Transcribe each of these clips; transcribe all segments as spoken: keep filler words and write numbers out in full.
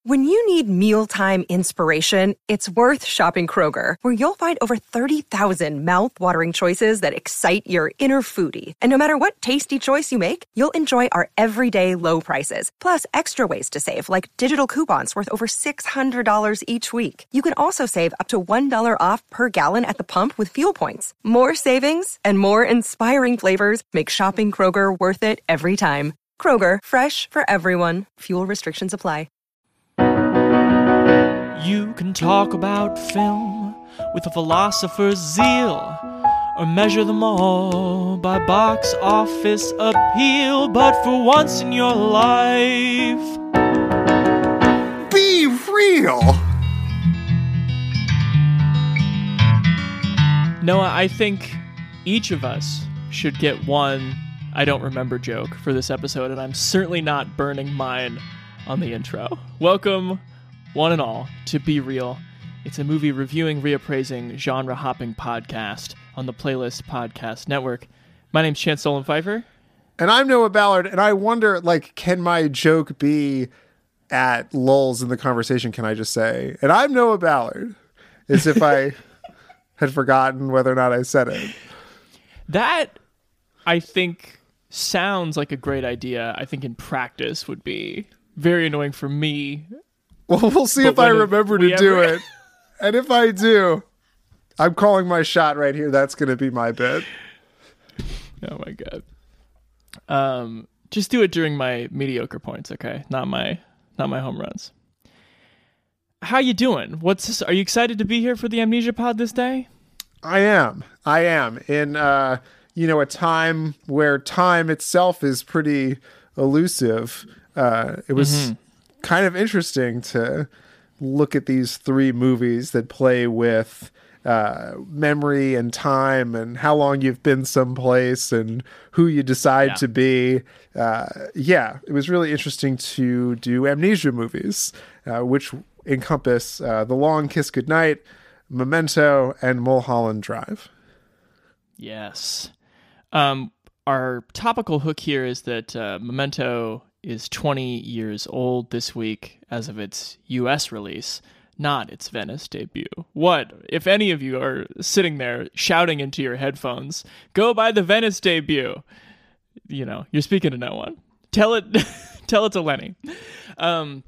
When you need mealtime inspiration, it's worth shopping Kroger, where you'll find over thirty thousand mouth-watering choices that excite your inner foodie. And no matter what tasty choice you make, you'll enjoy our everyday low prices, plus extra ways to save, like digital coupons worth over six hundred dollars each week. You can also save up to one dollar off per gallon at the pump with fuel points. More savings and more inspiring flavors make shopping Kroger worth it every time. Kroger, fresh for everyone. Fuel restrictions apply. You can talk about film with a philosopher's zeal, or measure them all by box office appeal. But for once in your life, be real! Noah, I think each of us should get one I don't remember joke for this episode, and I'm certainly not burning mine on the intro. Welcome, one and all, to Be Real. It's a movie reviewing, reappraising, genre-hopping podcast on the Playlist Podcast Network. My name's Chance Solon Pfeiffer. And I'm Noah Ballard, and I wonder, like, can my joke be at lulls in the conversation, can I just say? And I'm Noah Ballard, as if I had forgotten whether or not I said it. That, I think, sounds like a great idea. I think in practice would be very annoying for me. Well, we'll see if I remember to do it. And if I do, I'm calling my shot right here. That's going to be my bit. Oh, my God. Um, just do it during my mediocre points, okay? Not my not my home runs. How you doing? What's this? Are you excited to be here for the Amnesia Pod this day? I am. I am. In, uh, you know, a time where time itself is pretty elusive. Uh, it was... Mm-hmm. kind of interesting to look at these three movies that play with uh, memory and time and how long you've been someplace and who you decide yeah. to be. Uh, yeah, it was really interesting to do amnesia movies, uh, which encompass uh, The Long Kiss Goodnight, Memento, and Mulholland Drive. Yes. Um, our topical hook here is that uh, Memento is twenty years old this week as of its U S release, not its Venice debut. What, if any of you are sitting there shouting into your headphones, go buy the Venice debut? You know, you're speaking to no one. Tell it, tell it to Lenny. Um,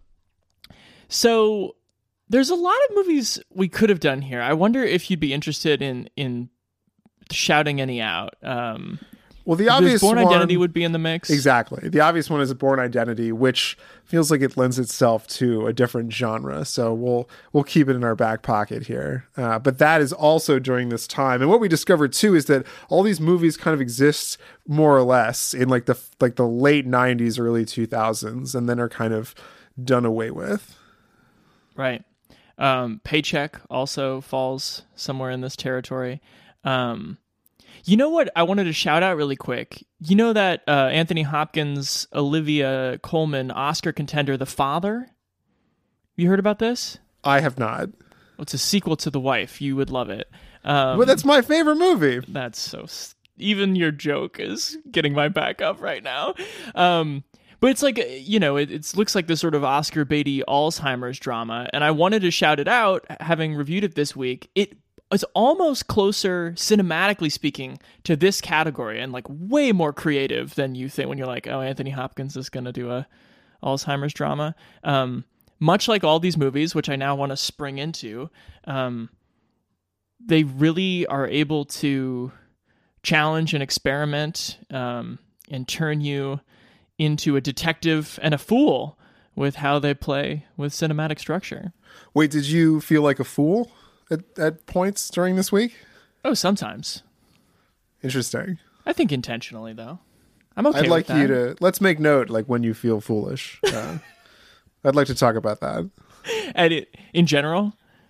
so there's a lot of movies we could have done here. I wonder if you'd be interested in, in shouting any out. Um, Well, the obvious Born one, Identity would be in the mix. Exactly. The obvious one is Born Identity, which feels like it lends itself to a different genre. So we'll we'll keep it in our back pocket here. Uh, but that is also during this time. And what we discovered too is that all these movies kind of exist more or less in like the like the late nineties, early two thousands, and then are kind of done away with. Right. Um, Paycheck also falls somewhere in this territory. Um, You know what I wanted to shout out really quick? You know that uh, Anthony Hopkins, Olivia Colman Oscar contender, The Father? You heard about this? I have not. It's a sequel to The Wife. You would love it. Um, well, that's my favorite movie. That's so... St- even your joke is getting my back up right now. Um, but it's like, you know, it it's, looks like this sort of Oscar baity Alzheimer's drama. And I wanted to shout it out, having reviewed it this week. It It's almost closer, cinematically speaking, to this category and like way more creative than you think when you're like, oh, Anthony Hopkins is going to do a Alzheimer's drama. Um, much like all these movies, which I now want to spring into, um, they really are able to challenge and experiment um, and turn you into a detective and a fool with how they play with cinematic structure. Wait, did you feel like a fool At, at points during this week? Oh, sometimes. Interesting. I think intentionally, though. I'm okay I'd like with that. you to, let's make note, like when you feel foolish. Uh, I'd like to talk about that. And it, in general?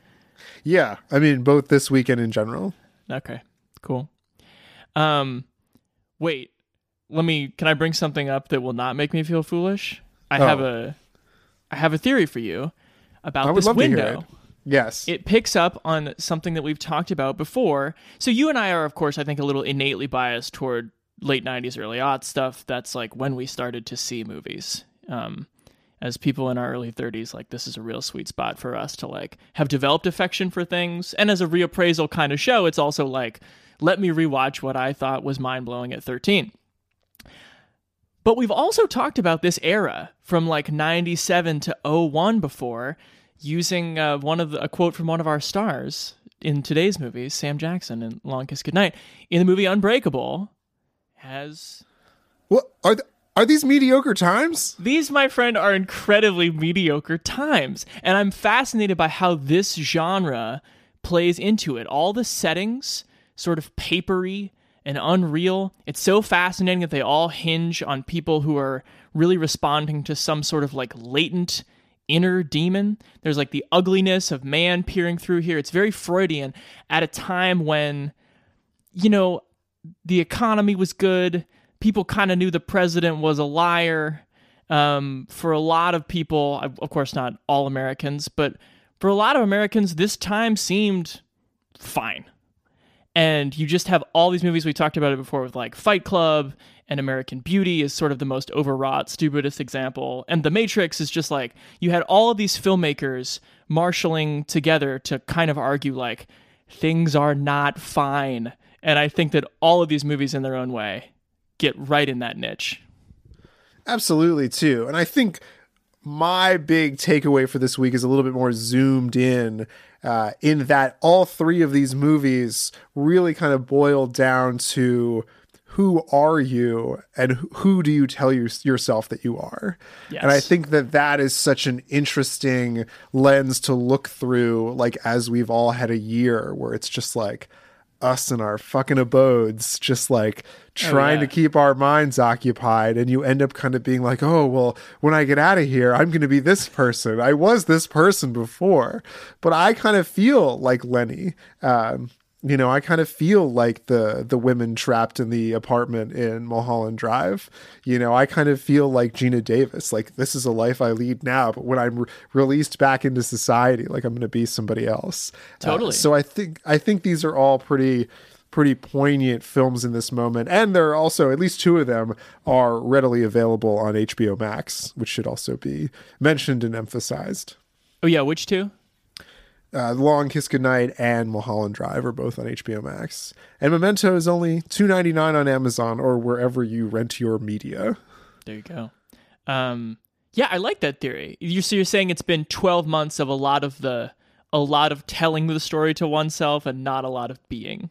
Yeah. I mean, both this week and in general. Okay, cool. Um, wait, let me, can I bring something up that will not make me feel foolish? I oh. have a, I have a theory for you about I would this love window. To hear it. Yes. It picks up on something that we've talked about before. So you and I are, of course, I think a little innately biased toward late nineties, early aughts stuff. That's like when we started to see movies. Um, as people in our early thirties, like this is a real sweet spot for us to like have developed affection for things. And as a reappraisal kind of show, it's also like, let me rewatch what I thought was mind-blowing at thirteen. But we've also talked about this era from like ninety-seven to oh one before, using uh, one of the, a quote from one of our stars in today's movies, Sam Jackson in Long Kiss Goodnight. In the movie Unbreakable, has... What are th- are these mediocre times? These, my friend, are incredibly mediocre times. And I'm fascinated by how this genre plays into it. All the settings, sort of papery and unreal. It's so fascinating that they all hinge on people who are really responding to some sort of like latent inner demon. There's like the ugliness of man peering through here. It's very Freudian at a time when, you know, the economy was good. People kind of knew the president was a liar. Um, for a lot of people, of course not all Americans, but for a lot of Americans, this time seemed fine. And you just have all these movies, we talked about it before with like Fight Club and American Beauty is sort of the most overwrought, stupidest example. And The Matrix is just like, you had all of these filmmakers marshaling together to kind of argue like, things are not fine. And I think that all of these movies in their own way get right in that niche. Absolutely, too. And I think my big takeaway for this week is a little bit more zoomed in, uh, in that all three of these movies really kind of boil down to who are you and who do you tell you, yourself that you are? Yes. And I think that that is such an interesting lens to look through, like as we've all had a year where it's just like us in our fucking abodes, just like trying oh, yeah. to keep our minds occupied. And you end up kind of being like, oh, well, when I get out of here, I'm going to be this person. I was this person before, but I kind of feel like Lenny. Um, you know, I kind of feel like the the women trapped in the apartment in Mulholland Drive. You know, I kind of feel like Gina Davis. Like, this is a life I lead now, but when I'm re- released back into society, like I'm going to be somebody else. Totally. Uh, so I think I think these are all pretty pretty poignant films in this moment, and there are also at least two of them are readily available on H B O Max, which should also be mentioned and emphasized. Oh yeah, which two? Uh, Long Kiss Goodnight and Mulholland Drive are both on H B O Max. And Memento is only two dollars and ninety-nine cents on Amazon or wherever you rent your media. There you go. Um, yeah, I like that theory. You're, so you're saying it's been twelve months of a lot of the, a lot of telling the story to oneself and not a lot of being.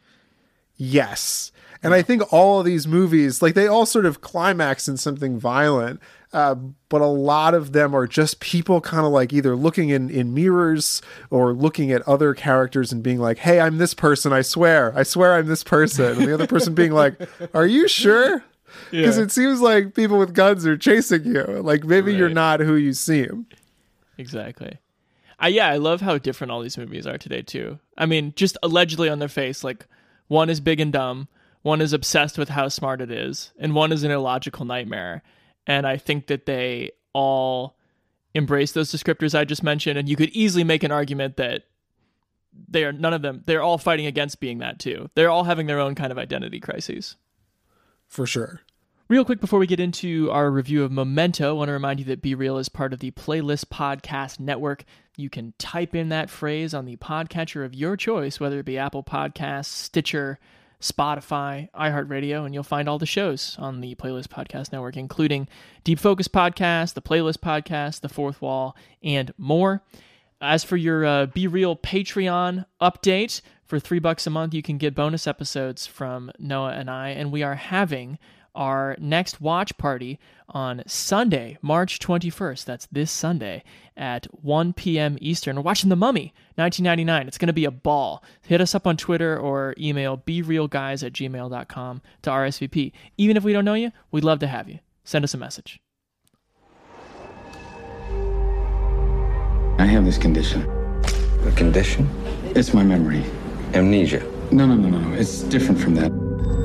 Yes. And I think all of these movies, like they all sort of climax in something violent. Uh, but a lot of them are just people kind of like either looking in, in mirrors or looking at other characters and being like, hey, I'm this person. I swear. I swear I'm this person. And the other person being like, are you sure? Because yeah. It seems like people with guns are chasing you. Like maybe right. You're not who you seem. Exactly. I, yeah, I love how different all these movies are today, too. I mean, just allegedly on their face, like one is big and dumb, one is obsessed with how smart it is, and one is an illogical nightmare. And I think that they all embrace those descriptors I just mentioned. And you could easily make an argument that they are none of them. They're all fighting against being that too. They're all having their own kind of identity crises. For sure. Real quick before we get into our review of Memento, I want to remind you that Be Real is part of the Playlist Podcast Network. You can type in that phrase on the podcatcher of your choice, whether it be Apple Podcasts, Stitcher, Spotify, iHeartRadio, and you'll find all the shows on the Playlist Podcast Network, including Deep Focus Podcast, the Playlist Podcast, The Fourth Wall, and more. As for your uh, Be Real Patreon update, for three bucks a month, you can get bonus episodes from Noah and I, and we are having our next watch party on Sunday, March twenty-first. That's this Sunday at one p.m. Eastern. We're watching The Mummy, nineteen ninety-nine. It's going to be a ball. Hit us up on Twitter or email berealguys at gmail dot com to R S V P. Even if we don't know you, we'd love to have you. Send us a message. I have this condition. A condition? It's my memory. Amnesia? No, no, no, no. It's different from that.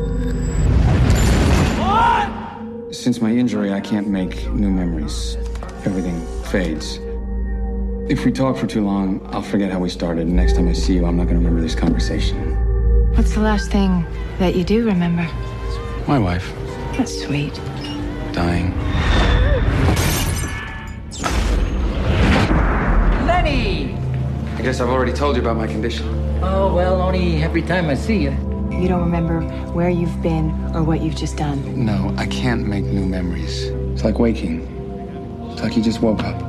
Since my injury, I can't make new memories. Everything fades. If we talk for too long, I'll forget how we started. Next time I see you, I'm not going to remember this conversation. What's the last thing that you do remember? My wife. That's sweet. Dying. guess I've already told you about my condition. Oh, well, only every time I see you. You don't remember where you've been or what you've just done. No, I can't make new memories. It's like waking. It's like you just woke up.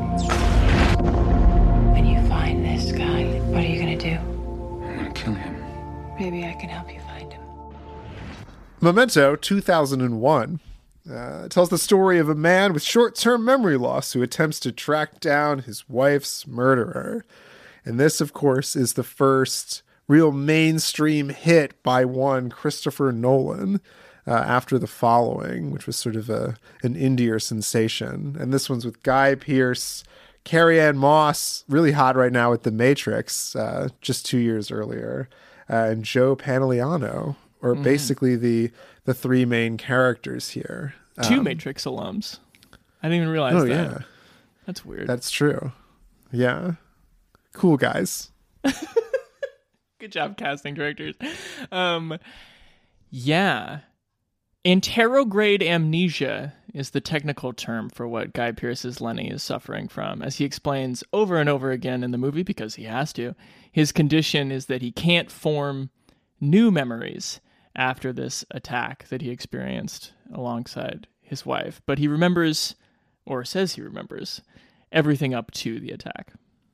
When you find this guy, what are you gonna do? I'm gonna kill him. Maybe I can help you find him. Memento, two thousand one, uh, tells the story of a man with short-term memory loss who attempts to track down his wife's murderer. And this, of course, is the first real mainstream hit by one Christopher Nolan uh, after The Following, which was sort of a an indie sensation. And this one's with Guy Pearce, Carrie-Anne Moss, really hot right now with The Matrix, uh, just two years earlier, uh, and Joe Pantoliano, or mm. basically the the three main characters here. Two um, Matrix alums. I didn't even realize oh, that. Yeah. That's weird. That's true. Yeah. Cool guys. Good job, casting directors. Um, yeah. Anterograde amnesia is the technical term for what Guy Pearce's Lenny is suffering from. As he explains over and over again in the movie, because he has to, his condition is that he can't form new memories after this attack that he experienced alongside his wife. But he remembers, or says he remembers, everything up to the attack.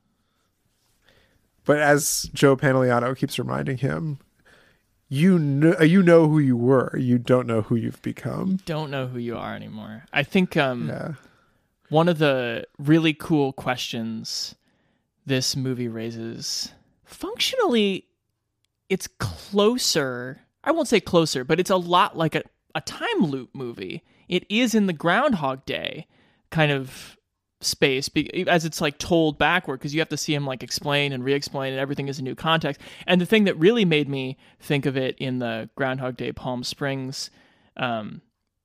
But as Joe Pantoliano keeps reminding him, you know, you know who you were. You don't know who you've become. Don't know who you are anymore. I think um, yeah. one of the really cool questions this movie raises, functionally, it's closer. I won't say closer, but it's a lot like a, a time loop movie. It is in the Groundhog Day kind of space, as it's like told backward, because you have to see him like explain and re-explain, and everything is a new context. And the thing that really made me think of it in the Groundhog Day Palm Springs um,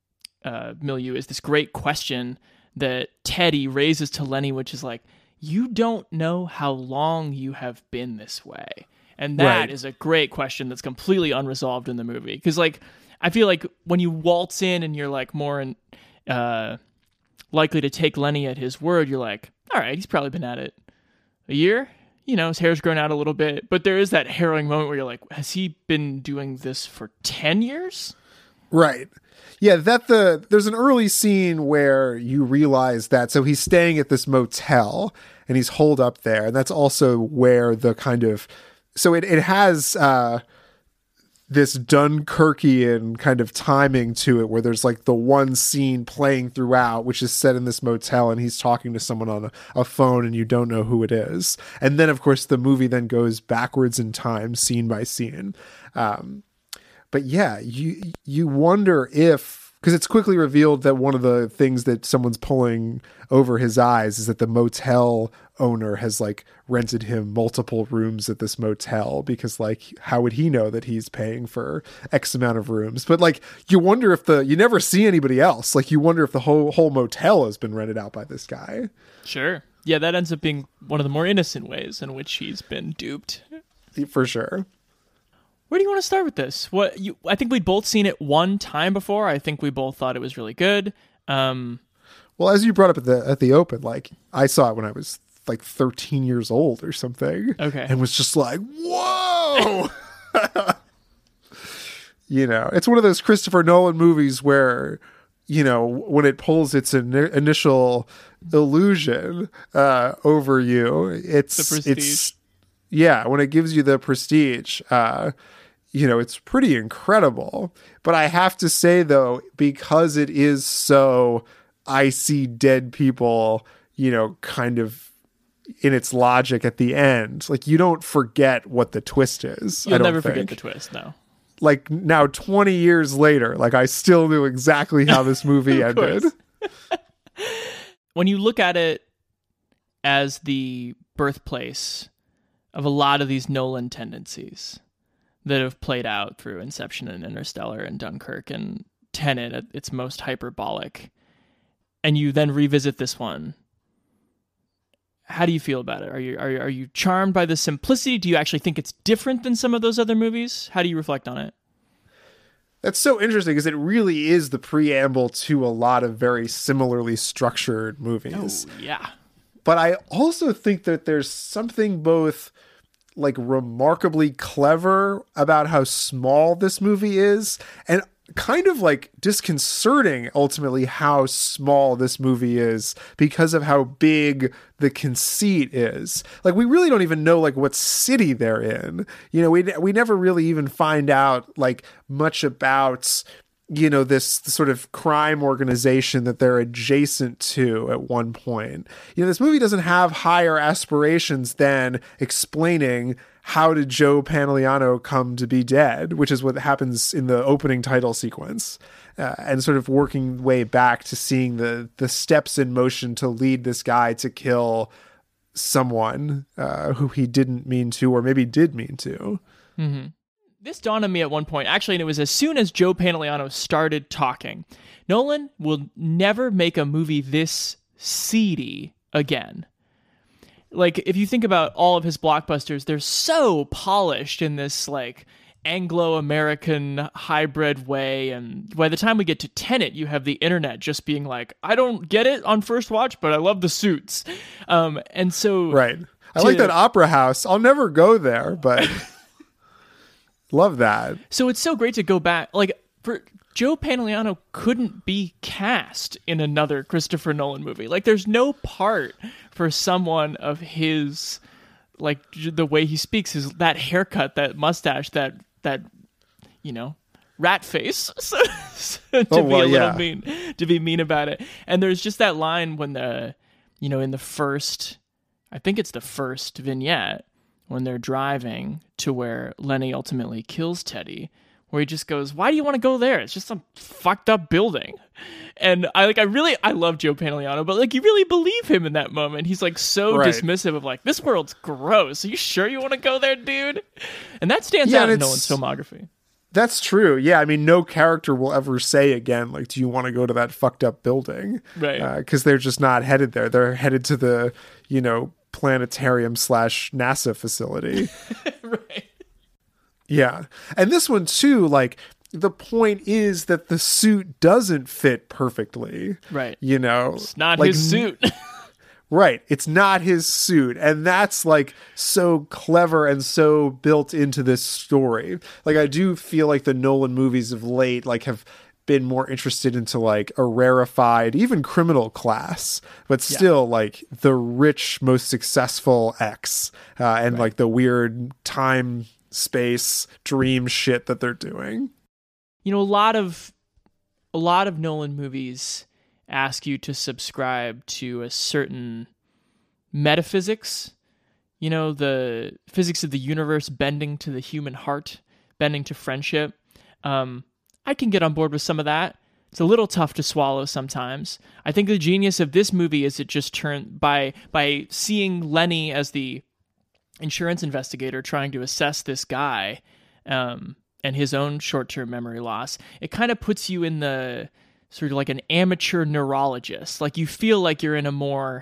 uh, milieu is this great question that Teddy raises to Lenny, which is like, you don't know how long you have been this way. And that right. is a great question that's completely unresolved in the movie. Because like, I feel like when you waltz in and you're like more in, uh, likely to take Lenny at his word, you're like, all right, he's probably been at it a year. You know, his hair's grown out a little bit. But there is that harrowing moment where you're like, has he been doing this for ten years? Right. Yeah, that the there's an early scene where you realize that. So he's staying at this motel and he's holed up there. And that's also where the kind of, so it, it has uh, this Dunkirkian kind of timing to it, where there's like the one scene playing throughout, which is set in this motel, and he's talking to someone on a, a phone and you don't know who it is. And then of course the movie then goes backwards in time, scene by scene. Um, but yeah, you, you wonder if, because it's quickly revealed that one of the things that someone's pulling over his eyes is that the motel owner has like rented him multiple rooms at this motel, because like, how would he know that he's paying for X amount of rooms? But like, you wonder if the, you never see anybody else. Like you wonder if the whole, whole motel has been rented out by this guy. Sure. Yeah. That ends up being one of the more innocent ways in which he's been duped. For sure. Where do you want to start with this? What you? I think we'd both seen it one time before. I think we both thought it was really good. Um, well, as you brought up at the at the open, like I saw it when I was like thirteen years old or something. Okay, and was just like, whoa. You know, it's one of those Christopher Nolan movies where, you know, when it pulls its in- initial illusion uh, over you, it's the prestige. it's yeah, when it gives you the prestige. Uh, you know, it's pretty incredible. But I have to say, though, because it is so, I see dead people, you know, kind of in its logic at the end, like you don't forget what the twist is. You'll I don't never think. forget the twist, no. Like now, twenty years later, like I still knew exactly how this movie ended. When you look at it as the birthplace of a lot of these Nolan tendencies that have played out through Inception and Interstellar and Dunkirk and Tenet at its most hyperbolic, and you then revisit this one, how do you feel about it? Are you are you, are you charmed by the simplicity? Do you actually think it's different than some of those other movies? How do you reflect on it? That's so interesting, because it really is the preamble to a lot of very similarly structured movies. Oh, yeah. But I also think that there's something both like remarkably clever about how small this movie is, and kind of like disconcerting ultimately how small this movie is because of how big the conceit is. Like, we really don't even know like what city they're in. You know, we we never really even find out like much about, you know, this sort of crime organization that they're adjacent to at one point. You know, this movie doesn't have higher aspirations than explaining how did Joe Pantoliano come to be dead, which is what happens in the opening title sequence, uh, and sort of working way back to seeing the the steps in motion to lead this guy to kill someone uh, who he didn't mean to, or maybe did mean to. Mm-hmm. This dawned on me at one point, actually, and it was as soon as Joe Pantoliano started talking. Nolan will never make a movie this seedy again. Like, if you think about all of his blockbusters, they're so polished in this, like, Anglo-American hybrid way, and by the time we get to Tenet, you have the internet just being like, I don't get it on first watch, but I love the suits. Um, and so... Right. I to, like that opera house. I'll never go there, but... Love that. So it's so great to go back. Like, for Joe Pantoliano couldn't be cast in another Christopher Nolan movie. Like, there's no part for someone of his, like, the way he speaks, his that haircut, that mustache, that that you know, rat face. So, so to oh, be well, a little yeah. mean, to be mean about it. And there's just that line when the, you know, in the first, I think it's the first vignette, when they're driving to where Lenny ultimately kills Teddy, where he just goes, why do you want to go there? It's just some fucked up building. And I like, I really, I love Joe Pantoliano, but like, you really believe him in that moment. He's like so right. dismissive of like, this world's gross. Are you sure you want to go there, dude? And that stands yeah, out in Nolan's filmography. That's true. Yeah. I mean, no character will ever say again, like, do you want to go to that fucked up building? Right. Uh, 'cause they're just not headed there. They're headed to the, you know, planetarium slash NASA facility. Right. Yeah. And this one too, like, the point is that the suit doesn't fit perfectly. Right. You know, It's not like, his suit. Right. It's not his suit. And that's like so clever and so built into this story. Like, I do feel like the Nolan movies of late, like, have been more interested into like a rarefied, even criminal class, but still yeah. like the rich, most successful X, uh, and right. like the weird time, space, dream shit that they're doing. You know, a lot of a lot of Nolan movies ask you to subscribe to a certain metaphysics, you know, the physics of the universe bending to the human heart, bending to friendship. Um, I can get on board with some of that. It's a little tough to swallow sometimes. I think the genius of this movie is it just turned by by seeing Lenny as the insurance investigator trying to assess this guy um, and his own short-term memory loss. It kind of puts you in the sort of like an amateur neurologist. Like, you feel like you're in a more...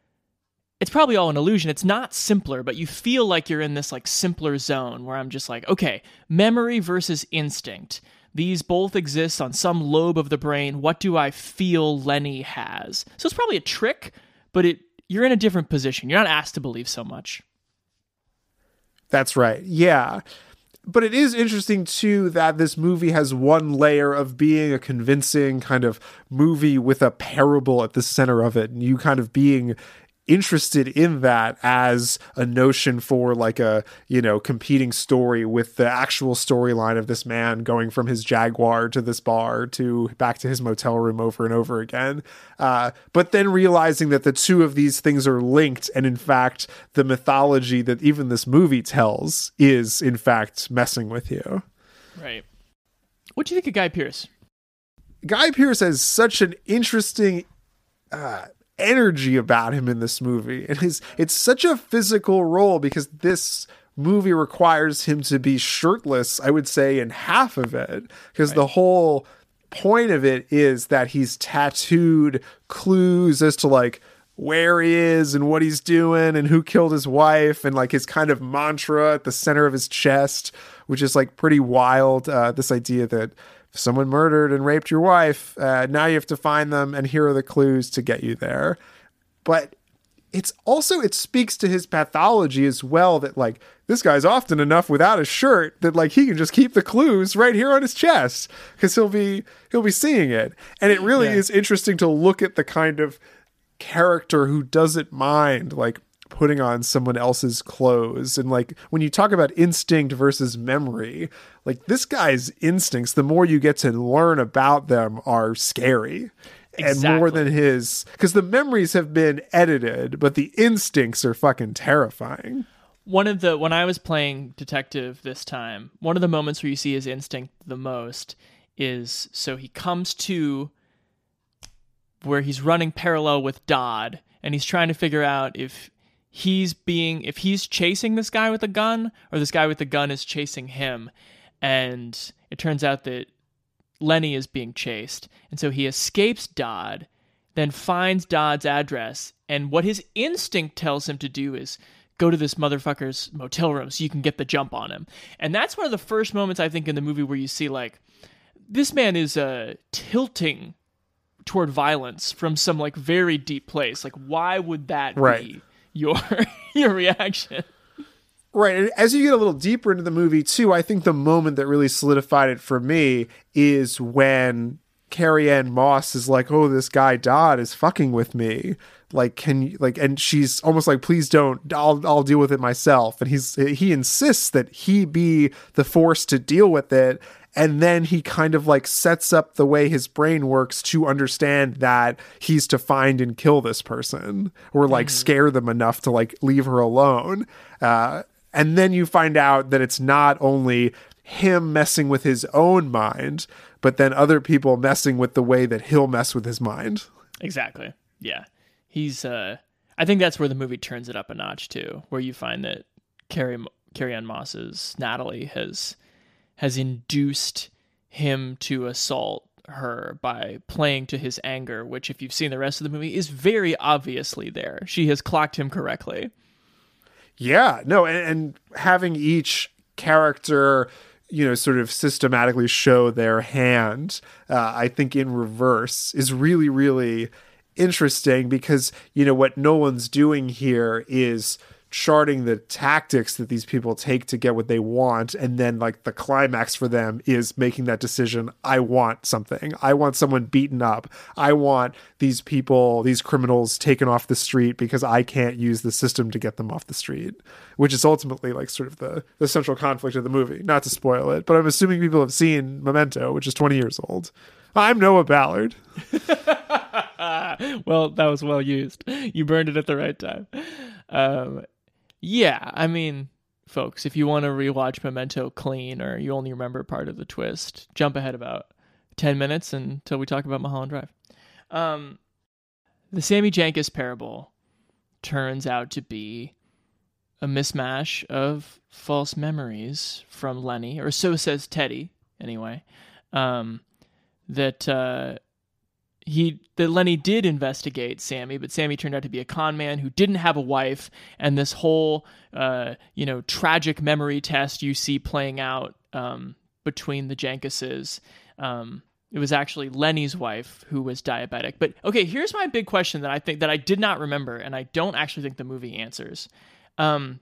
It's probably all an illusion. It's not simpler, but you feel like you're in this like simpler zone where I'm just like, okay, memory versus instinct. These both exist on some lobe of the brain. What do I feel Lenny has? So it's probably a trick, but it you're in a different position. You're not asked to believe so much. That's right. Yeah. But it is interesting, too, that this movie has one layer of being a convincing kind of movie with a parable at the center of it. And you kind of being interested in that as a notion for like a, you know, competing story with the actual storyline of this man going from his Jaguar to this bar to back to his motel room over and over again. Uh, but then realizing that the two of these things are linked, and in fact, the mythology that even this movie tells is in fact messing with you. Right. What do you think of Guy Pearce? Guy Pearce has such an interesting uh energy about him in this movie, and his it's such a physical role because this movie requires him to be shirtless, I would say, in half of it, because right. the whole point of it is that he's tattooed clues as to like where he is and what he's doing and who killed his wife, and like his kind of mantra at the center of his chest, which is like pretty wild. Uh, this idea that if someone murdered and raped your wife, uh, now you have to find them, and here are the clues to get you there. But it's also, it speaks to his pathology as well, that like this guy's often enough without a shirt that like he can just keep the clues right here on his chest because he'll be he'll be seeing it. And it really Yeah. is interesting to look at the kind of character who doesn't mind like putting on someone else's clothes. And like when you talk about instinct versus memory, like this guy's instincts, the more you get to learn about them, are scary. And more Exactly. than his, because the memories have been edited, but the instincts are fucking terrifying. One of the, when I was playing detective this time, one of the moments where you see his instinct the most is, so he comes to where he's running parallel with Dodd, and he's trying to figure out if he's being, if he's chasing this guy with a gun, or this guy with the gun is chasing him. And it turns out that Lenny is being chased. And so he escapes Dodd, then finds Dodd's address. And what his instinct tells him to do is go to this motherfucker's motel room so you can get the jump on him. And that's one of the first moments, I think, in the movie where you see, like, this man is uh, tilting toward violence from some, like, very deep place. Like, why would that Right. be your your reaction? Right. And as you get a little deeper into the movie, too, I think the moment that really solidified it for me is when Carrie Ann Moss is like, oh, this guy Dodd is fucking with me. Like, can you, like, and she's almost like, please don't, I'll, I'll deal with it myself. And he's, he insists that he be the force to deal with it. And then he kind of like sets up the way his brain works to understand that he's to find and kill this person, or like scare them enough to like leave her alone. Uh, And then you find out that it's not only him messing with his own mind, but then other people messing with the way that he'll mess with his mind. Exactly. Yeah. He's, uh, I think that's where the movie turns it up a notch too, where you find that Carrie, Carrie Ann Moss's Natalie has, has induced him to assault her by playing to his anger, which if you've seen the rest of the movie is very obviously there. She has clocked him correctly. Yeah, no, and, and having each character, you know, sort of systematically show their hand, uh, I think in reverse is really, really interesting because, you know, what Nolan's doing here is charting the tactics that these people take to get what they want. And then like the climax for them is making that decision. I want something. I want someone beaten up. I want these people, these criminals taken off the street because I can't use the system to get them off the street, which is ultimately like sort of the, the central conflict of the movie. Not to spoil it, but I'm assuming people have seen Memento, which is twenty years old. I'm Noah Ballard. Well, that was well used. You burned it at the right time. Um, yeah, I mean, folks, if you want to rewatch Memento clean, or you only remember part of the twist, jump ahead about ten minutes until we talk about Mulholland Drive. Um, the Sammy Jenkins parable turns out to be a mismatch of false memories from Lenny, or so says Teddy, anyway. Um, that uh, he that Lenny did investigate Sammy, but Sammy turned out to be a con man who didn't have a wife, and this whole uh, you know tragic memory test you see playing out um, between the Jenkinses. Um, it was actually Lenny's wife who was diabetic. But okay, here's my big question that I think that I did not remember, and I don't actually think the movie answers. Um,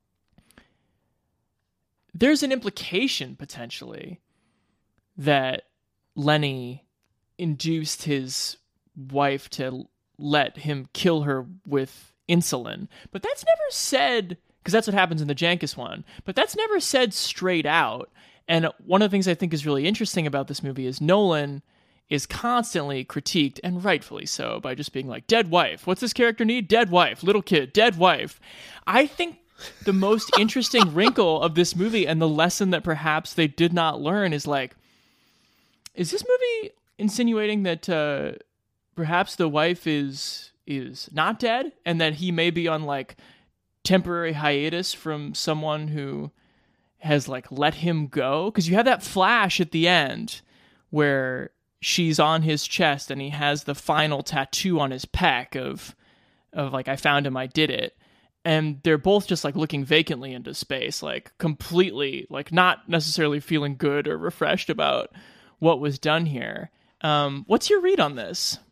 there's an implication potentially that Lenny induced his wife to let him kill her with insulin, but that's never said, because that's what happens in the Jenkins one, but that's never said straight out. And one of the things I think is really interesting about this movie is Nolan is constantly critiqued, and rightfully so, by just being like, dead wife. What's this character need? Dead wife. Little kid. Dead wife. I think the most interesting wrinkle of this movie, and the lesson that perhaps they did not learn, is like, is this movie insinuating that uh, perhaps the wife is is not dead, and that he may be on like temporary hiatus from someone who has like let him go? Because you have that flash at the end where she's on his chest and he has the final tattoo on his pec of of like, I found him, I did it. And they're both just like looking vacantly into space, like completely like not necessarily feeling good or refreshed about what was done here. Um, what's your read on this?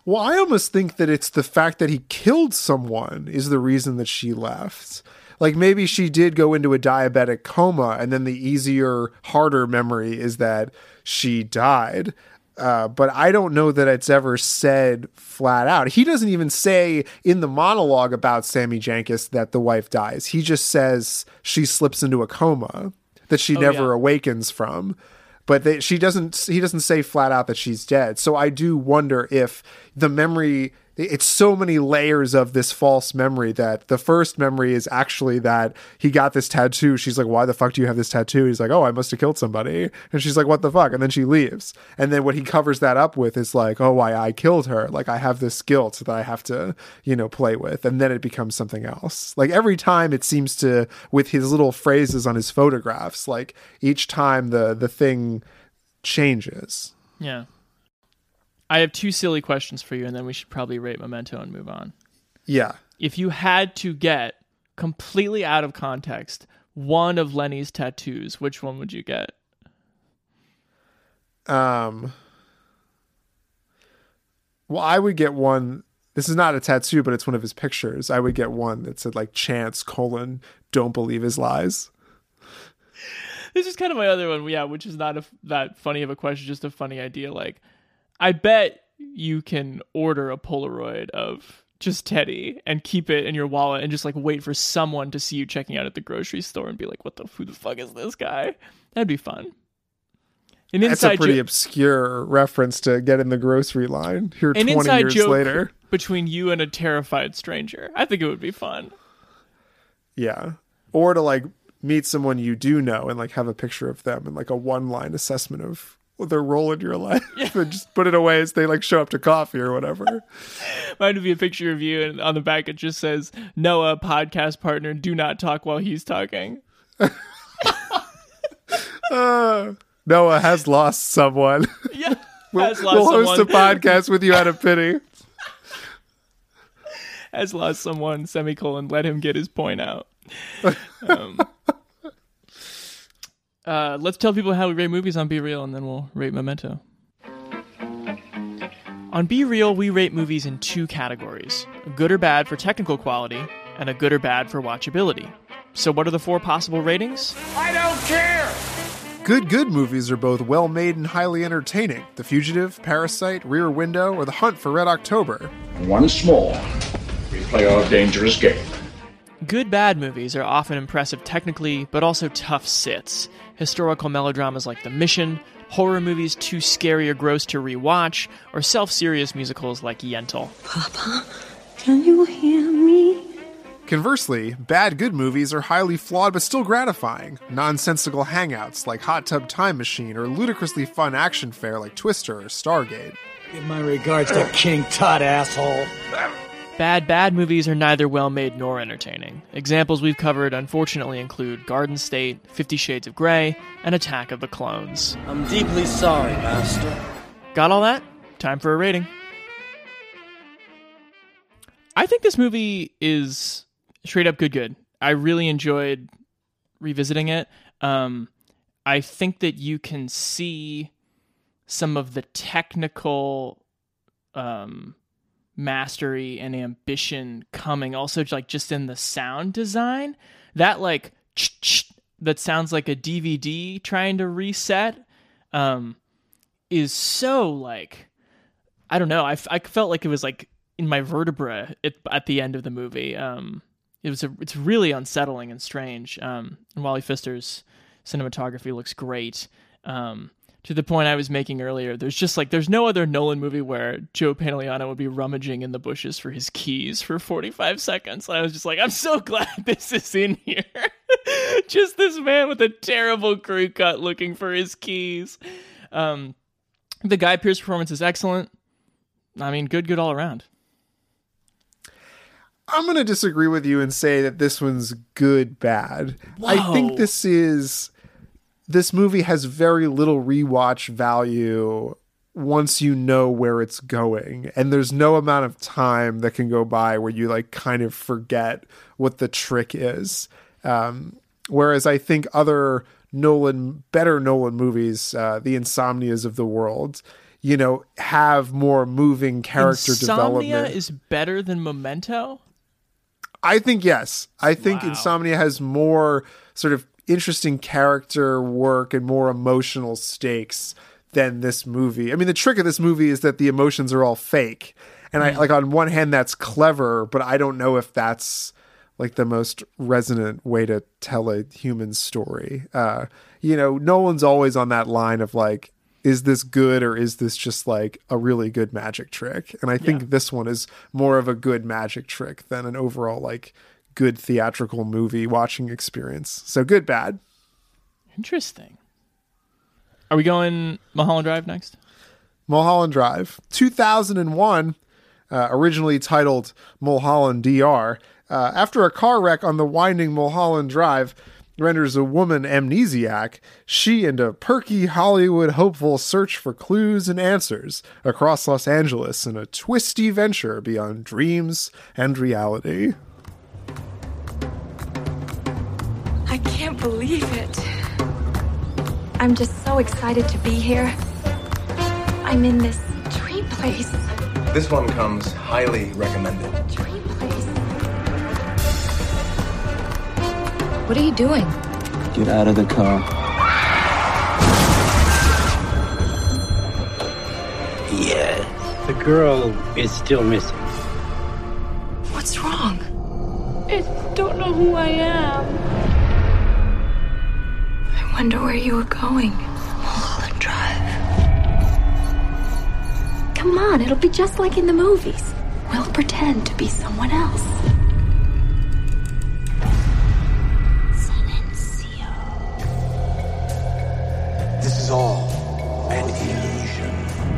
Well, I almost think that it's the fact that he killed someone is the reason that she left. Like, maybe she did go into a diabetic coma, and then the easier, harder memory is that she died. Uh, but I don't know that it's ever said flat out. He doesn't even say in the monologue about Sammy Jankis that the wife dies. He just says she slips into a coma that she oh, never yeah. awakens from. But they, she doesn't. He doesn't say flat out that she's dead. So I do wonder if the memory. It's so many layers of this false memory that the first memory is actually that he got this tattoo. She's like, why the fuck do you have this tattoo? He's like, oh, I must have killed somebody. And she's like, what the fuck? And then she leaves. And then what he covers that up with is like, oh, why I killed her. Like, I have this guilt that I have to, you know, play with. And then it becomes something else. Like, every time it seems to, with his little phrases on his photographs, like each time the the thing changes. Yeah. I have two silly questions for you, and then we should probably rate Memento and move on. Yeah. If you had to get, completely out of context, one of Lenny's tattoos, which one would you get? Um. Well, I would get one. This is not a tattoo, but it's one of his pictures. I would get one that said like Chance colon don't believe his lies. This is kind of my other one, yeah, which is not a, that funny of a question, just a funny idea. Like, I bet you can order a Polaroid of just Teddy and keep it in your wallet and just like wait for someone to see you checking out at the grocery store and be like, what the, who the fuck is this guy? That'd be fun. An That's a pretty jo- obscure reference to get in the grocery line here an twenty years joke later. Between you and a terrified stranger. I think it would be fun. Yeah. Or to like meet someone you do know and like have a picture of them and like a one line assessment of their role in your life. Yeah. And just put it away as they like show up to coffee or whatever. Mine would be a picture of you, and on the back it just says, Noah, podcast partner, do not talk while he's talking. uh, Noah has lost someone. Yeah. we'll has lost we'll host someone. a podcast with you out of pity. Has lost someone, semicolon, let him get his point out. Um, uh, let's tell people how we rate movies on Be Real, and then we'll rate Memento. On Be Real, we rate movies in two categories, a good or bad for technical quality, and a good or bad for watchability. So what are the four possible ratings? I don't care! Good, good movies are both well-made and highly entertaining. The Fugitive, Parasite, Rear Window, or The Hunt for Red October. Once more, we play our dangerous game. Good bad movies are often impressive technically, but also tough sits. Historical melodramas like The Mission, horror movies too scary or gross to rewatch, or self-serious musicals like Yentl. Papa, can you hear me? Conversely, bad good movies are highly flawed but still gratifying. Nonsensical hangouts like Hot Tub Time Machine or ludicrously fun action fare like Twister or Stargate. Give my regards to King Tut, asshole. Bad, bad movies are neither well-made nor entertaining. Examples we've covered unfortunately include Garden State, Fifty Shades of Grey, and Attack of the Clones. I'm deeply sorry, Master. Got all that? Time for a rating. I think this movie is straight up good good. I really enjoyed revisiting it. Um, I think that you can see some of the technical um, mastery and ambition coming also like just in the sound design. That like that sounds like a D V D trying to reset um, is so like, I don't know. I, I felt like it was like in my vertebra at, at the end of the movie. Um, it was a, it's really unsettling and strange. Um, and Wally Pfister's cinematography looks great. Um, to the point I was making earlier, there's just like, there's no other Nolan movie where Joe Pantoliano would be rummaging in the bushes for his keys for forty-five seconds. And I was just like, I'm so glad this is in here. Just this man with a terrible crew cut looking for his keys. Um, the Guy Pearce performance is excellent. I mean, good, good all around. I'm going to disagree with you and say that this one's good, bad. Whoa. I think this is... This movie has very little rewatch value once you know where it's going. And there's no amount of time that can go by where you like kind of forget what the trick is. Um, whereas I think other Nolan, better Nolan movies, uh, the Insomnias of the world, you know, have more moving character Insomnia development. is better than Memento? I think yes. I think Wow. Insomnia has more sort of interesting character work and more emotional stakes than this movie. I mean, the trick of this movie is that the emotions are all fake. And I like on one hand that's clever, but I don't know if that's like the most resonant way to tell a human story. Uh, you know, Nolan's always on that line of like, is this good or is this just like a really good magic trick? And I think Yeah. this one is more of a good magic trick than an overall like good theatrical movie watching experience. So good, bad. Interesting. Are we going Mulholland Drive next? Mulholland Drive, two thousand one, uh, originally titled Mulholland D R. Uh, after a car wreck on the winding Mulholland Drive renders a woman amnesiac, she and a perky Hollywood hopeful search for clues and answers across Los Angeles in a twisty venture beyond dreams and reality. I can't believe it. I'm just so excited to be here. I'm in this dream place. This one comes highly recommended. Dream place. What are you doing? Get out of the car. Yes. The girl is still missing. What's wrong? I don't know who I am. I wonder where you were going. Mulholland Drive. Come on, it'll be just like in the movies. We'll pretend to be someone else. This is all an illusion.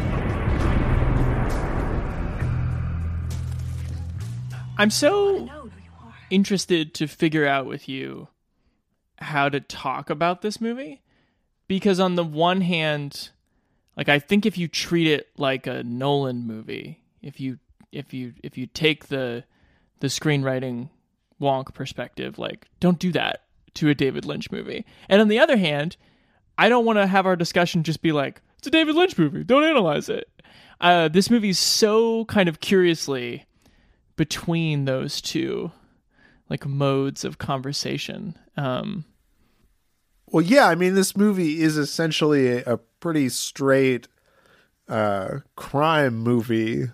I'm so interested to figure out with you how to talk about this movie, because on the one hand, like I think if you treat it like a Nolan movie, if you if you if you take the the screenwriting wonk perspective, like don't do that to a David Lynch movie. And on the other hand, I don't want to have our discussion just be like, it's a David Lynch movie, don't analyze it. Uh, this movie's so kind of curiously between those two like modes of conversation. Um, Well, yeah, I mean, this movie is essentially a, a pretty straight uh, crime movie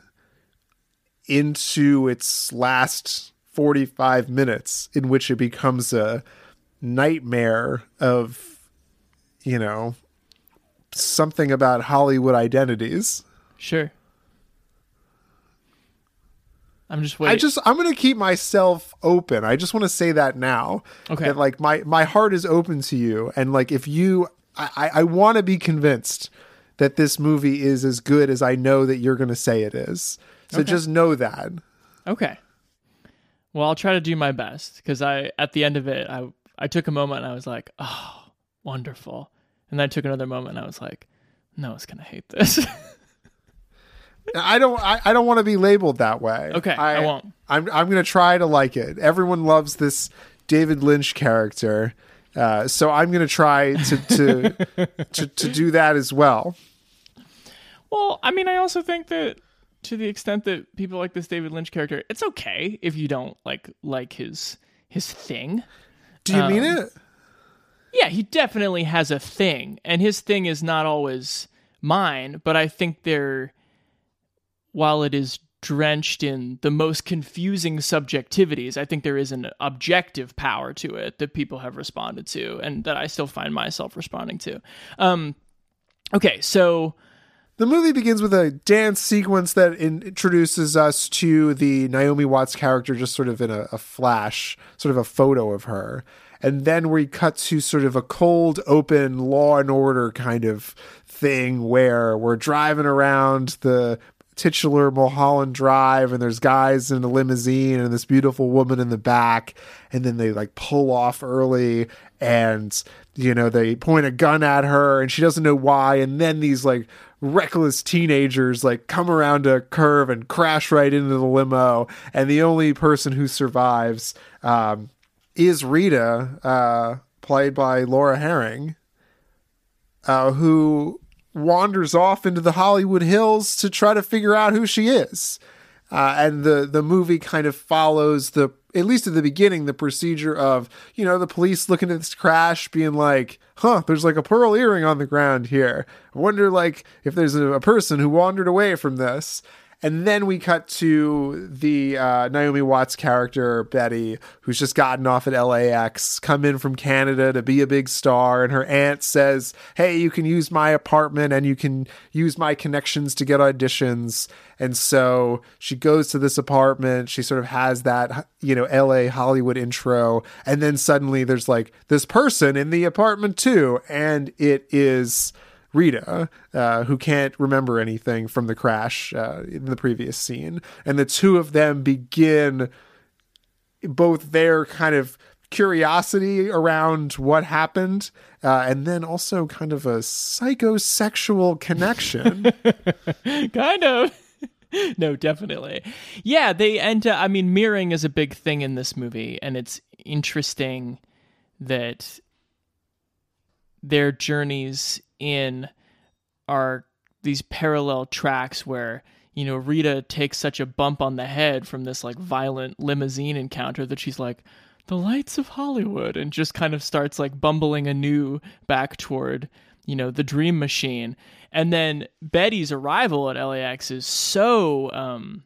into its last forty-five minutes, in which it becomes a nightmare of, you know, something about Hollywood identities. Sure. I'm just waiting. I just, I'm going to keep myself open. I just want to say that now. Okay. That like my, my heart is open to you. And like, if you, I, I, I want to be convinced that this movie is as good as I know that you're going to say it is. So Okay. just know that. Okay. Well, I'll try to do my best, because I, at the end of it, I, I took a moment and I was like, oh, wonderful. And then I took another moment and I was like, no, it's going to hate this. I don't, I, I don't want to be labeled that way. Okay, I won't. I'm, I'm going to try to like it. Everyone loves this David Lynch character. Uh, so I'm going to try to, to, to, to do that as well. Well, I mean, I also think that to the extent that people like this David Lynch character, it's okay if you don't like like his his thing. Do you um, mean it? Yeah, he definitely has a thing, and his thing is not always mine, but I think they're, while it is drenched in the most confusing subjectivities, I think there is an objective power to it that people have responded to, and that I still find myself responding to. Um, okay, so the movie begins with a dance sequence that in- introduces us to the Naomi Watts character, just sort of in a, a flash, sort of a photo of her. And then we cut to sort of a cold, open Law and Order kind of thing where we're driving around the titular Mulholland Drive, and there's guys in a limousine and this beautiful woman in the back, and then they like pull off early, and you know they point a gun at her and she doesn't know why, and then these like reckless teenagers like come around a curve and crash right into the limo, and the only person who survives um is Rita, uh played by Laura Herring, uh who wanders off into the Hollywood Hills to try to figure out who she is. Uh, and the, the movie kind of follows the, at least at the beginning, the procedure of, you know, the police looking at this crash being like, huh, there's like a pearl earring on the ground here. I wonder like if there's a, a person who wandered away from this. And then we cut to the uh, Naomi Watts character, Betty, who's just gotten off at L A X, come in from Canada to be a big star. And her aunt says, hey, you can use my apartment and you can use my connections to get auditions. And so she goes to this apartment. She sort of has that, you know, L A Hollywood intro. And then suddenly there's like this person in the apartment too. And it is Rita, uh, who can't remember anything from the crash uh, in the previous scene. And the two of them begin both their kind of curiosity around what happened, uh, and then also kind of a psychosexual connection. Kind of. No, definitely. Yeah, they end up, I mean, mirroring is a big thing in this movie, and it's interesting that their journeys in are these parallel tracks where, you know, Rita takes such a bump on the head from this like violent limousine encounter that she's like, the lights of Hollywood, and just kind of starts like bumbling anew back toward, you know, the dream machine. And then Betty's arrival at L A X is so, um,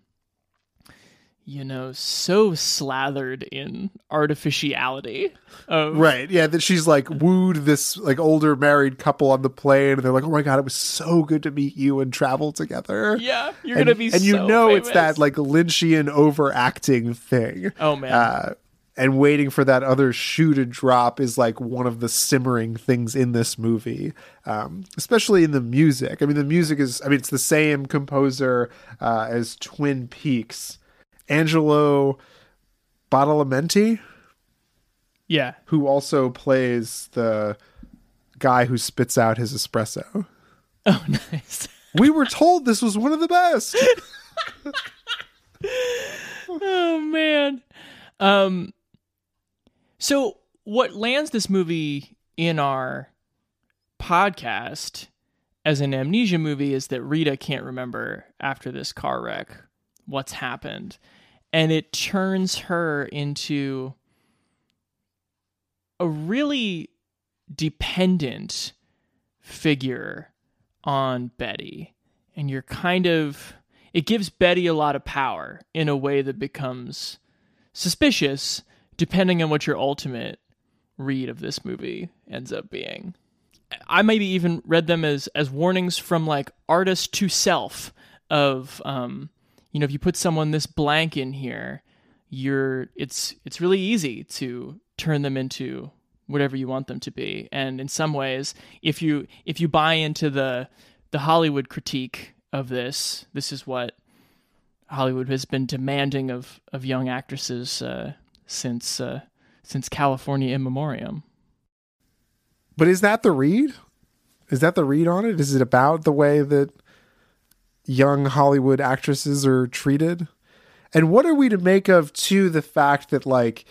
you know, so slathered in artificiality. Of... Right. Yeah. That she's like wooed this like older married couple on the plane. And they're like, oh my God, it was so good to meet you and travel together. Yeah. You're going to be And so you know, famous. It's that like Lynchian overacting thing. Oh man. Uh, and waiting for that other shoe to drop is like one of the simmering things in this movie, um, especially in the music. I mean, the music is, I mean, it's the same composer uh, as Twin Peaks. Angelo Badalamenti, yeah, who also plays the guy who spits out his espresso. Oh, nice. We were told this was one of the best. Oh man. Um. So what lands this movie in our podcast as an amnesia movie is that Rita can't remember after this car wreck what's happened, and it turns her into a really dependent figure on Betty. And you're kind of, it gives Betty a lot of power in a way that becomes suspicious depending on what your ultimate read of this movie ends up being. I maybe even read them as as warnings from like artist to self of, um, you know, if you put someone this blank in here, you're it's it's really easy to turn them into whatever you want them to be. And in some ways, if you if you buy into the the Hollywood critique of this, this is what Hollywood has been demanding of of young actresses uh, since uh, since California in memoriam. But is that the read? Is that the read on it? Is it about the way that young Hollywood actresses are treated? And what are we to make of, too, the fact that, like,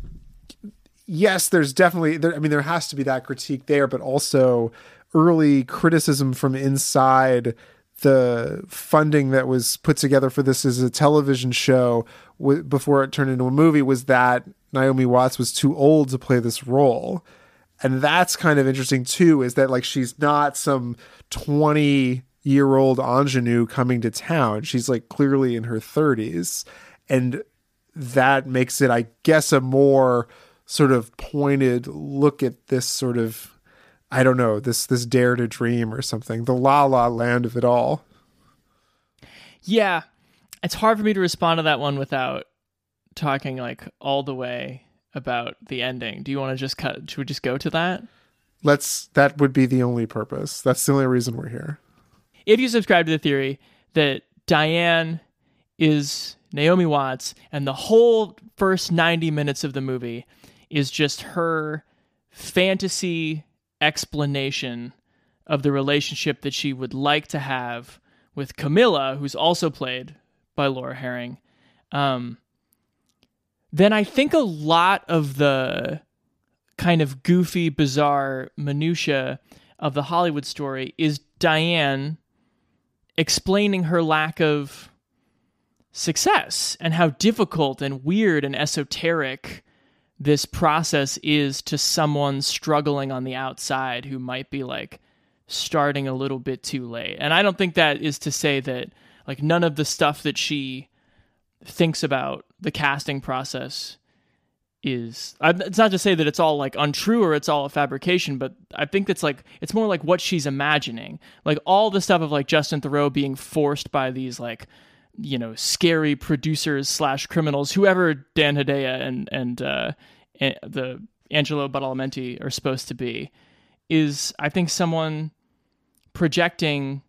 yes, there's definitely, there, I mean, there has to be that critique there, but also early criticism from inside the funding that was put together for this as a television show w- before it turned into a movie was that Naomi Watts was too old to play this role. And that's kind of interesting too, is that like, she's not some twenty year old ingenue coming to town. She's like clearly in her thirties. And that makes it, I guess, a more sort of pointed look at this sort of, I don't know, this, this dare to dream or something, the La La Land of it all. Yeah. It's hard for me to respond to that one without talking like all the way about the ending. Do you want to just cut? Should we just go to that? Let's, that would be the only purpose. That's the only reason we're here. If you subscribe to the theory that Diane is Naomi Watts and the whole first ninety minutes of the movie is just her fantasy explanation of the relationship that she would like to have with Camilla, who's also played by Laura Herring, um, then I think a lot of the kind of goofy, bizarre minutia of the Hollywood story is Diane explaining her lack of success and how difficult and weird and esoteric this process is to someone struggling on the outside who might be like starting a little bit too late. And I don't think that is to say that like none of the stuff that she thinks about the casting process is, it's not to say that it's all like untrue or it's all a fabrication, but I think it's like, it's more like what she's imagining. Like all the stuff of like Justin Theroux being forced by these like, you know, scary producers slash criminals, whoever Dan Hedaya and, and, uh, and the Angelo Badalamenti are supposed to be, is I think someone projecting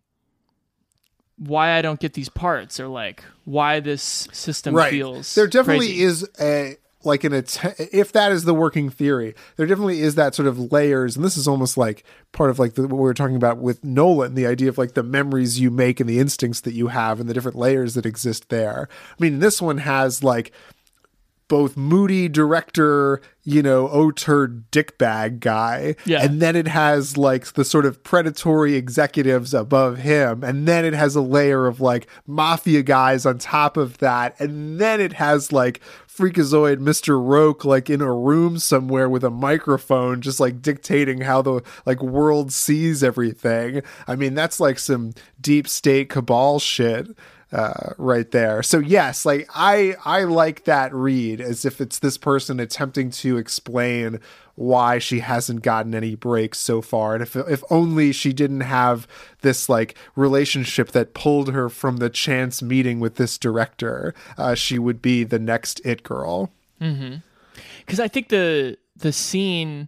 why I don't get these parts or like why this system right. feels there definitely crazy. is a like an att- if that is the working theory, there definitely is that sort of layers, and this is almost like part of like the, what we were talking about with Nolan, the idea of like the memories you make and the instincts that you have and the different layers that exist there. I mean, this one has like both moody director, you know, auteur dickbag guy, yeah. and then it has like the sort of predatory executives above him, and then it has a layer of like mafia guys on top of that, and then it has like freakazoid Mister Roke like in a room somewhere with a microphone just like dictating how the like world sees everything. I mean, that's like some deep state cabal shit uh right there. So yes, like I I like that read as if it's this person attempting to explain why she hasn't gotten any breaks so far, and if if only she didn't have this like relationship that pulled her from the chance meeting with this director, uh she would be the next it girl. Mm-hmm. Because I think the the scene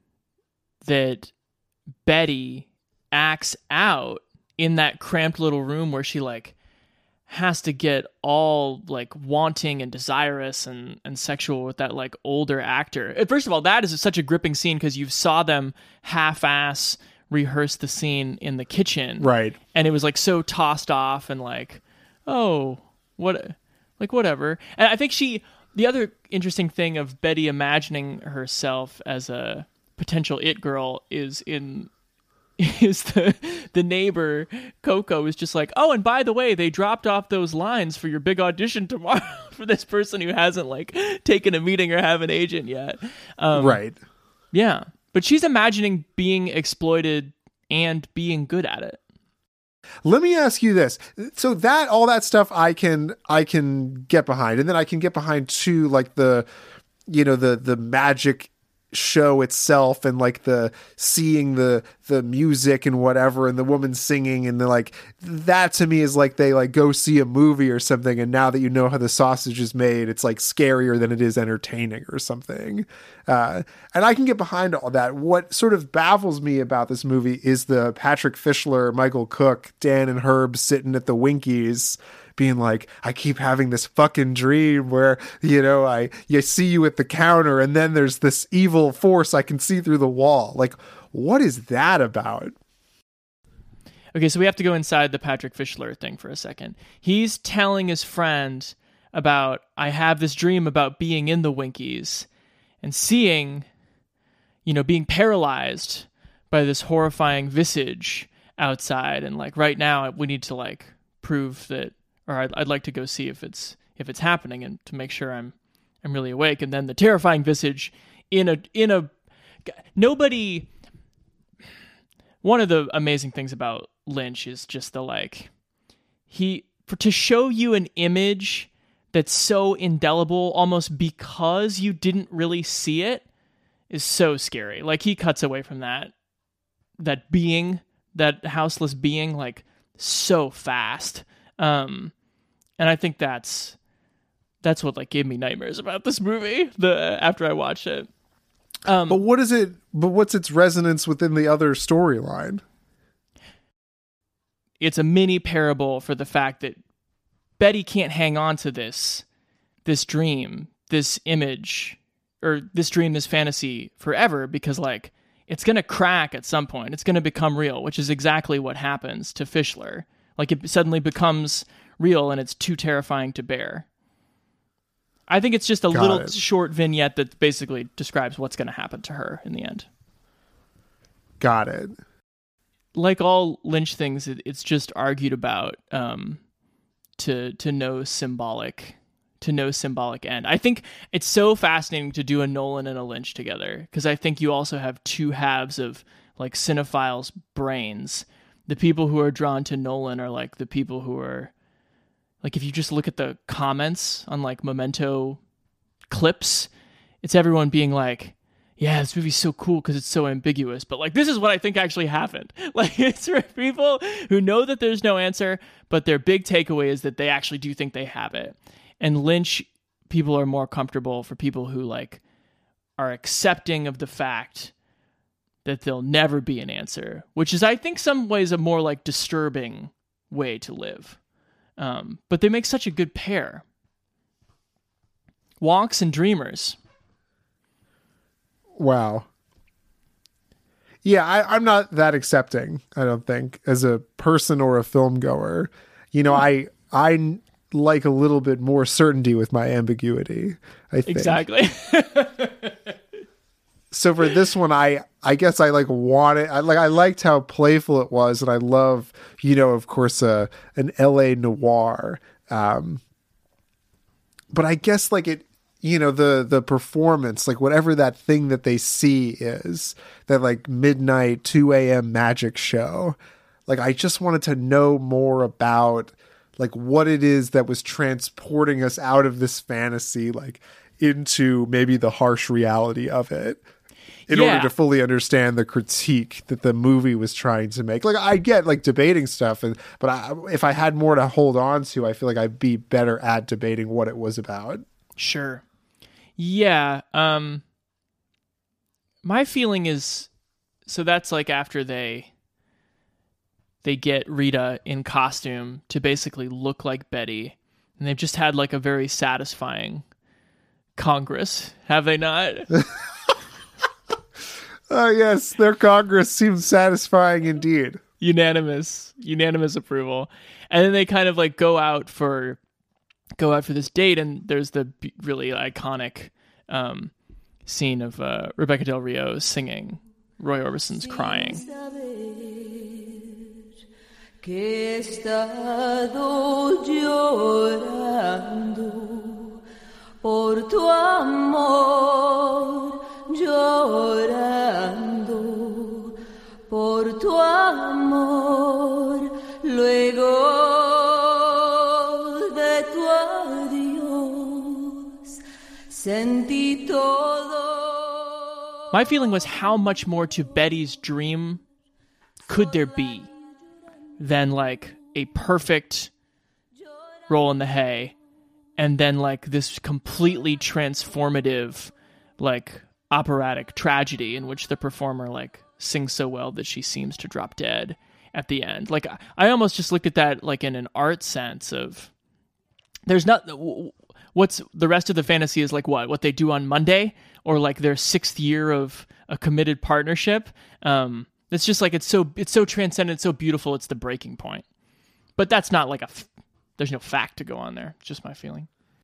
that Betty acts out in that cramped little room where she like has to get all like wanting and desirous and, and sexual with that like older actor. First of all, that is such a gripping scene because you saw them half-ass rehearse the scene in the kitchen. Right. And it was like so tossed off and like, oh, what, like whatever. And I think she, the other interesting thing of Betty imagining herself as a potential it girl is in is the the neighbor Coco is just like, oh, and by the way, they dropped off those lines for your big audition tomorrow for this person who hasn't like taken a meeting or have an agent yet. Um, right. Yeah. But she's imagining being exploited and being good at it. Let me ask you this. So that all that stuff I can I can get behind, and then I can get behind too, like the you know the the magic show itself and like the seeing the the music and whatever and the woman singing and the like that to me is like they like go see a movie or something, and now that you know how the sausage is made, it's like scarier than it is entertaining or something. Uh, and I can get behind all that. What sort of baffles me about this movie is the Patrick Fischler, Michael Cook, Dan and Herb sitting at the Winkies being like, I keep having this fucking dream where, you know, I you see you at the counter and then there's this evil force I can see through the wall. Like, what is that about? Okay, so we have to go inside the Patrick Fischler thing for a second. He's telling his friend about, I have this dream about being in the Winkies and seeing, you know, being paralyzed by this horrifying visage outside. And like right now we need to like prove that, or I'd, I'd like to go see if it's if it's happening and to make sure I'm I'm really awake. And then the terrifying visage in a in a nobody. One of the amazing things about Lynch is just the like he for to show you an image that's so indelible almost because you didn't really see it is so scary. Like he cuts away from that that being that houseless being like so fast. Um, and I think that's that's what like gave me nightmares about this movie. The after I watched it. Um, but what is it? But what's its resonance within the other storyline? It's a mini parable for the fact that Betty can't hang on to this, this dream, this image, or this dream, this fantasy forever because like it's gonna crack at some point. It's gonna become real, which is exactly what happens to Fischler. Like it suddenly becomes real and it's too terrifying to bear. I think it's just a Got little it. short vignette that basically describes what's going to happen to her in the end. Got it. like all Lynch things, it, it's just argued about um, to to no symbolic to no symbolic end. I think it's so fascinating to do a Nolan and a Lynch together, because I think you also have two halves of like cinephiles' brains. The people who are drawn to Nolan are like the people who are like, if you just look at the comments on like Memento clips, it's everyone being like, yeah, this movie's so cool because it's so ambiguous, but like, this is what I think actually happened. Like, it's for people who know that there's no answer, but their big takeaway is that they actually do think they have it. And Lynch, people are more comfortable for people who like are accepting of the fact that there'll never be an answer, which is, I think, some ways a more like disturbing way to live. Um, but they make such a good pair. Wonks and Dreamers. Wow. Yeah, I, I'm not that accepting, I don't think, as a person or a film goer. You know, I I like a little bit more certainty with my ambiguity, I think. Exactly. So for this one, I I guess I like wanted, I like I liked how playful it was, and I love, you know, of course, uh, an L A noir. Um, but I guess like it, you know, the the performance, like whatever that thing that they see is, that like midnight two a.m. magic show, like I just wanted to know more about like what it is that was transporting us out of this fantasy, like into maybe the harsh reality of it, in yeah. order to fully understand the critique that the movie was trying to make. Like I get like debating stuff, and but I, if I had more to hold on to, I feel like I'd be better at debating what it was about. Sure. Yeah. Um, my feeling is, so that's like after they they get Rita in costume to basically look like Betty, and they've just had like a very satisfying Congress, have they not? Oh, uh, yes, their Congress seems satisfying indeed. Unanimous, unanimous approval. And then they kind of like go out for go out for this date, and there's the b- really iconic um, scene of uh, Rebecca Del Rio singing Roy Orbison's Crying. Que he estado llorando por tu amor, llorando por tu amor, luego de tu adiós, sentí todo. My feeling was, how much more to Betty's dream could there be than like a perfect roll in the hay, and then like this completely transformative like operatic tragedy in which the performer like sings so well that she seems to drop dead at the end. Like I almost just looked at that like in an art sense of, there's not, what's the rest of the fantasy is like what what they do on Monday, or like their sixth year of a committed partnership. um It's just like, it's so it's so transcendent, so beautiful, it's the breaking point. But that's not like a, there's no fact to go on there. It's just my feeling.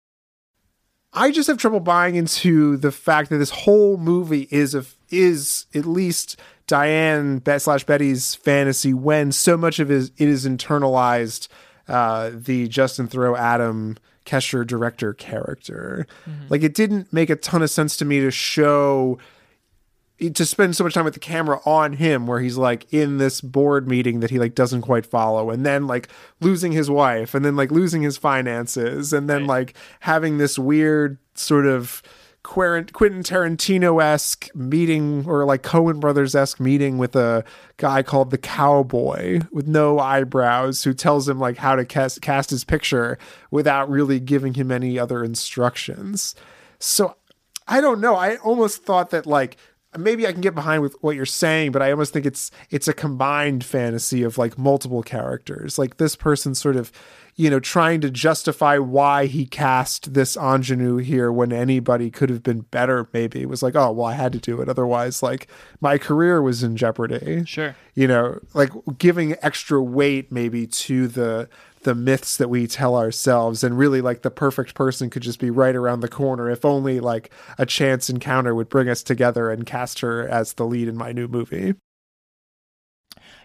I just have trouble buying into the fact that this whole movie is a, is at least Diane slash Betty's fantasy, when so much of it is, it is internalized uh, the Justin Theroux, Adam Kesher director character. Mm-hmm. Like it didn't make a ton of sense to me to show... to spend so much time with the camera on him, where he's like in this board meeting that he like doesn't quite follow, and then like losing his wife, and then like losing his finances, and then right. like having this weird sort of Quentin Tarantino-esque meeting, or like Coen Brothers-esque meeting with a guy called the Cowboy with no eyebrows, who tells him like how to cast, cast his picture without really giving him any other instructions. So I don't know. I almost thought that like, maybe I can get behind with what you're saying, but I almost think it's it's a combined fantasy of like multiple characters. Like this person sort of, you know, trying to justify why he cast this ingenue here when anybody could have been better. Maybe it was like, oh, well, I had to do it. Otherwise, like my career was in jeopardy. Sure. You know, like giving extra weight maybe to the the myths that we tell ourselves, and really like the perfect person could just be right around the corner if only like a chance encounter would bring us together and cast her as the lead in my new movie.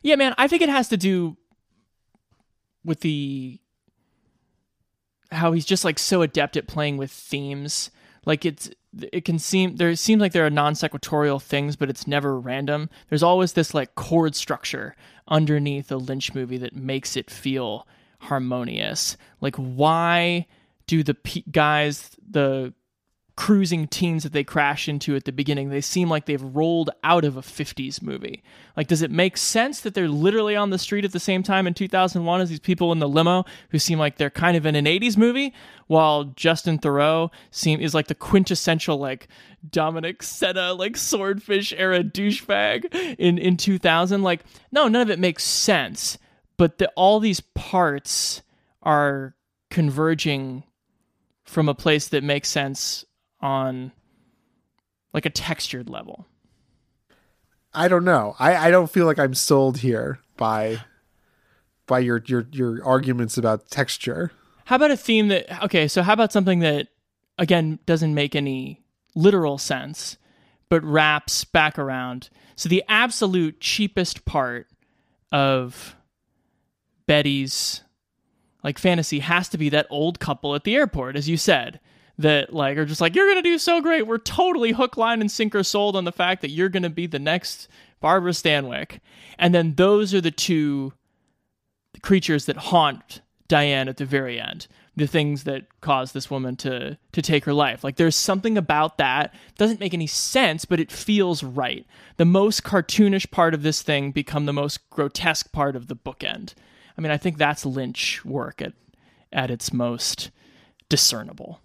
Yeah, man, I think it has to do with the how he's just like so adept at playing with themes. Like it's it can seem there seems like there are non sequitorial things, but it's never random. There's always this like chord structure underneath a Lynch movie that makes it feel harmonious. Like, why do the pe- guys the cruising teens that they crash into at the beginning, they seem like they've rolled out of a fifties movie? Like, does it make sense that they're literally on the street at the same time in two thousand one as these people in the limo who seem like they're kind of in an eighties movie, while Justin Theroux seem is like the quintessential like Dominic Sena like Swordfish era douchebag in in two thousand? Like, no, none of it makes sense, but the, all these parts are converging from a place that makes sense on like a textured level. I don't know. I, I don't feel like I'm sold here by by your, your your arguments about texture. How about a theme that okay, so how about something that again doesn't make any literal sense but wraps back around. So the absolute cheapest part of Betty's like fantasy has to be that old couple at the airport, as you said, that like are just like, you're gonna do so great, we're totally hook, line, and sinker sold on the fact that you're gonna be the next Barbara Stanwyck. And then those are the two creatures that haunt Diane at the very end, the things that cause this woman to to take her life. Like, there's something about that doesn't make any sense, but it feels right. The most cartoonish part of this thing become the most grotesque part of the bookend. I mean, I think that's Lynch work at at its most discernible.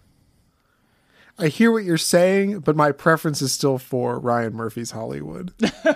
I hear what you're saying, but my preference is still for Ryan Murphy's Hollywood.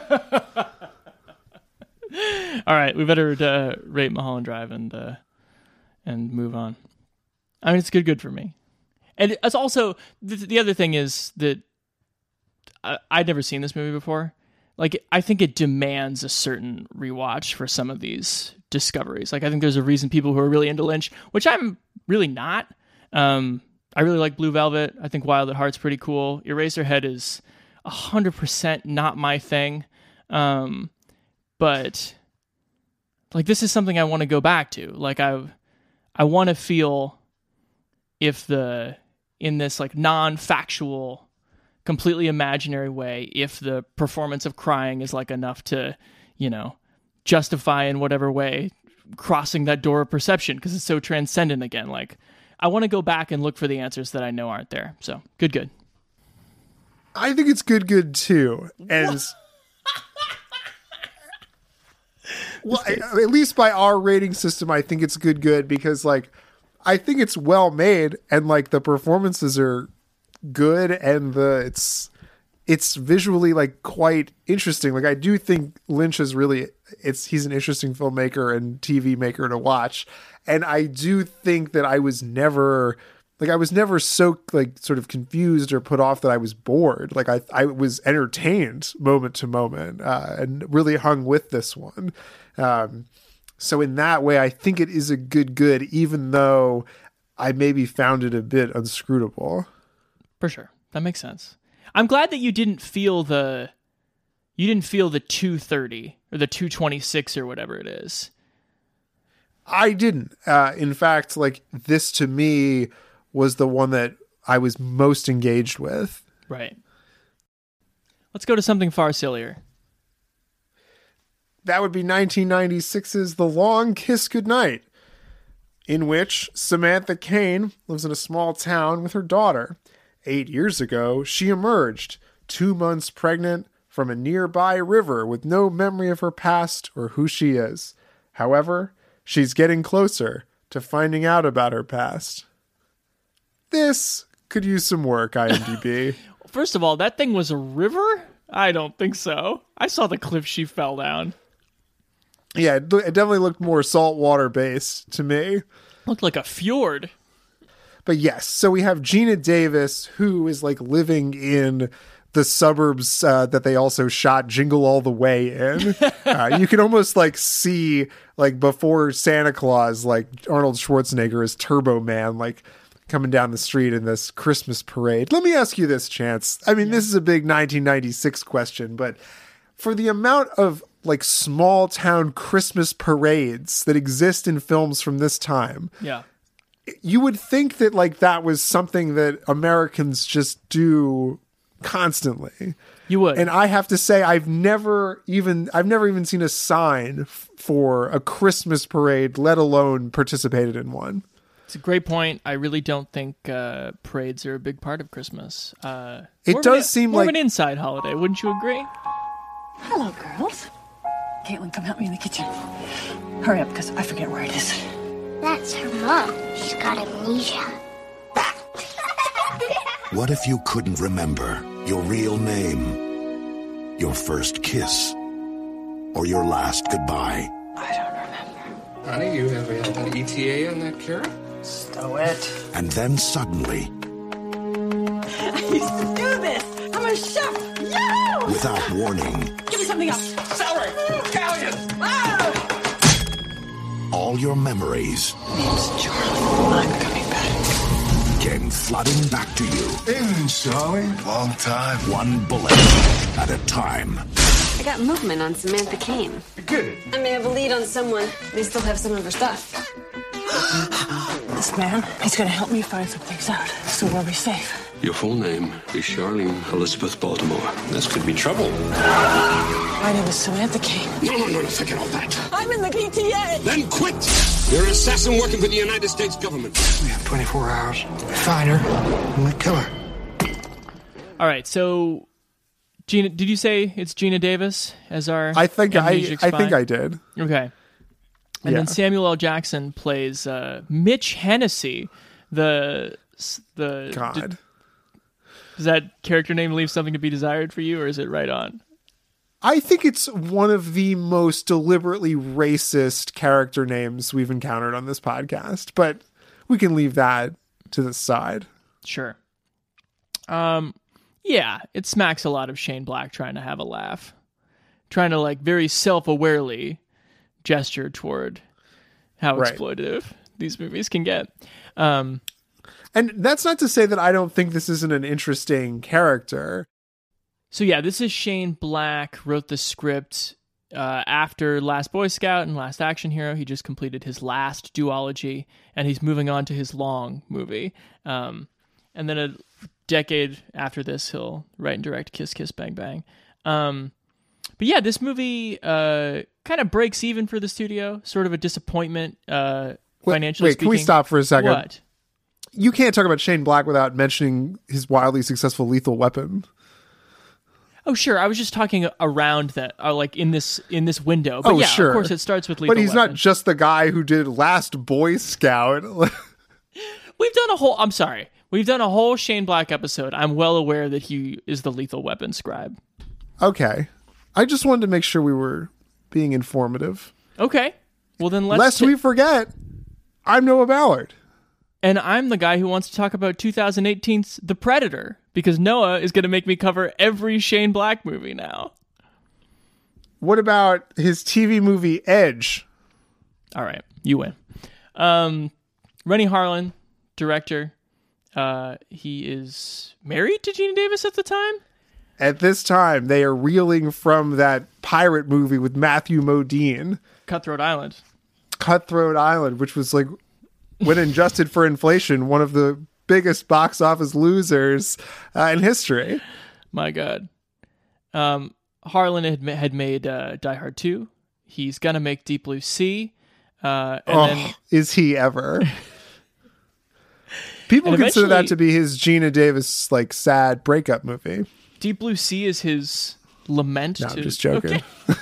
All right, we better uh, rate Mulholland Drive and uh, and move on. I mean, it's good, good for me. And it's also the, the other thing is that I, I'd never seen this movie before. Like, I think it demands a certain rewatch for some of these discoveries. Like, I think there's a reason people who are really into Lynch, which I'm really not. Um, I really like Blue Velvet. I think Wild at Heart's pretty cool. Eraserhead is one hundred percent not my thing. Um, but, like, this is something I want to go back to. Like, I I want to feel if the, in this, like, non-factual, completely imaginary way, if the performance of crying is, like, enough to, you know, justify in whatever way crossing that door of perception, because it's so transcendent again. Like, I want to go back and look for the answers that I know aren't there. So, good, good. I think it's good, good too. And well, I, at least by our rating system, I think it's good, good because, like, I think it's well made and, like, the performances are good and the it's it's visually, like, quite interesting. Like, I do think Lynch is really it's he's an interesting filmmaker and T V maker to watch. And I do think that I was never like I was never so like sort of confused or put off that I was bored. Like, I I was entertained moment to moment uh, and really hung with this one. Um, so in that way, I think it is a good good, even though I maybe found it a bit unscrutable. For sure, that makes sense. I'm glad that you didn't feel the you didn't feel the two thirty or the two twenty-six or whatever it is. I didn't. Uh, in fact, like, this to me was the one that I was most engaged with. Right. Let's go to something far sillier. That would be nineteen ninety-six's The Long Kiss Goodnight, in which Samantha Cain lives in a small town with her daughter. Eight years ago, she emerged, two months pregnant, from a nearby river with no memory of her past or who she is. However, she's getting closer to finding out about her past. This could use some work, IMDb. First of all, that thing was a river? I don't think so. I saw the cliff she fell down. Yeah, it, it definitely looked more saltwater based to me. Looked like a fjord. But yes, so we have Gina Davis, who is, like, living in the suburbs uh, that they also shot Jingle All the Way in. Uh, you can almost, like, see, like, before Santa Claus, like, Arnold Schwarzenegger as Turbo Man, like, coming down the street in this Christmas parade. Let me ask you this, Chance. I mean, yeah. This is a big nineteen ninety-six question, but for the amount of like small town Christmas parades that exist in films from this time. Yeah. You would think that like that was something that Americans just do constantly. You would. And I have to say, I've never even I've never even seen a sign f- for a Christmas parade, let alone participated in one. It's a great point. I really don't think uh, parades are a big part of Christmas. Uh, it does an, seem more like of an inside holiday. Wouldn't you agree? Hello, girls. Caitlin, come help me in the kitchen. Hurry up, because I forget where it is. That's her mom. She's got amnesia. What if you couldn't remember your real name, your first kiss, or your last goodbye? I don't remember. Honey, you ever had an E T A on that carrot? Stow it. And then suddenly, I used to do this. I'm a chef. Yeah! without warning, Give me something else. Celery! Scallion! Ah! all your memories Name's Charlie. I'm coming back. came flooding back to you. Hey, Charlie. Long time. One bullet at a time. I got movement on Samantha Kane. Good. I may have a lead on someone. They still have some of her stuff. This man, he's going to help me find some things out. So we'll be safe. Your full name is Charlene Elizabeth Baltimore. This could be trouble. My name is Samantha Kane. No, no, no, forget all that. I'm in the E T A. Then quit. You're an assassin working for the United States government. We have twenty-four hours. Find her, and we kill her. All right, so Gina, did you say it's Gina Davis as our? I think I, amnesic I spy? think I did. Okay, and Yeah. then Samuel L. Jackson plays uh, Mitch Hennessy, the the. God. d- does that character name leave something to be desired for you, or is it right on? I think it's one of the most deliberately racist character names we've encountered on this podcast, but we can leave that to the side. Sure. Um, yeah, it smacks a lot of Shane Black trying to have a laugh, trying to like very self-awarely gesture toward how Right. exploitative these movies can get. Um, And that's not to say that I don't think this isn't an interesting character. so yeah, this is Shane Black wrote the script uh, after Last Boy Scout and Last Action Hero. He just completed his last duology, and he's moving on to his long movie. Um, and then a decade after this, he'll write and direct Kiss Kiss Bang Bang. Um, but yeah, this movie uh, kind of breaks even for the studio. Sort of a disappointment uh, Wait, financially wait, speaking. can we stop for a second? What? You can't talk about Shane Black without mentioning his wildly successful Lethal Weapon. Oh, sure. I was just talking around that, uh, like in this in this window. But oh, yeah, sure. of course, it starts with Lethal But he's Weapon. not just the guy who did Last Boy Scout. We've done a whole. I'm sorry. We've done a whole Shane Black episode. I'm well aware that he is the Lethal Weapon scribe. Okay. I just wanted to make sure we were being informative. Okay. Well, then let's. Lest t- we forget, I'm Noah Ballard. And I'm the guy who wants to talk about twenty eighteen's The Predator, because Noah is going to make me cover every Shane Black movie now. What about his T V movie Edge? All right, you win. Um, Rennie Harlan, director. Uh, he is married to Gina Davis at the time. At this time, they are reeling from that pirate movie with Matthew Modine, Cutthroat Island. Cutthroat Island, which was like, when adjusted for inflation, one of the biggest box office losers uh, in history. My God. Um, Harlan had, ma- had made uh, Die Hard two. He's going to make Deep Blue Sea. Uh, and oh, then, is he ever? People And consider that eventually- to be his Gina Davis, like, sad breakup movie. Deep Blue Sea is his lament No, to... I'm just joking. Okay.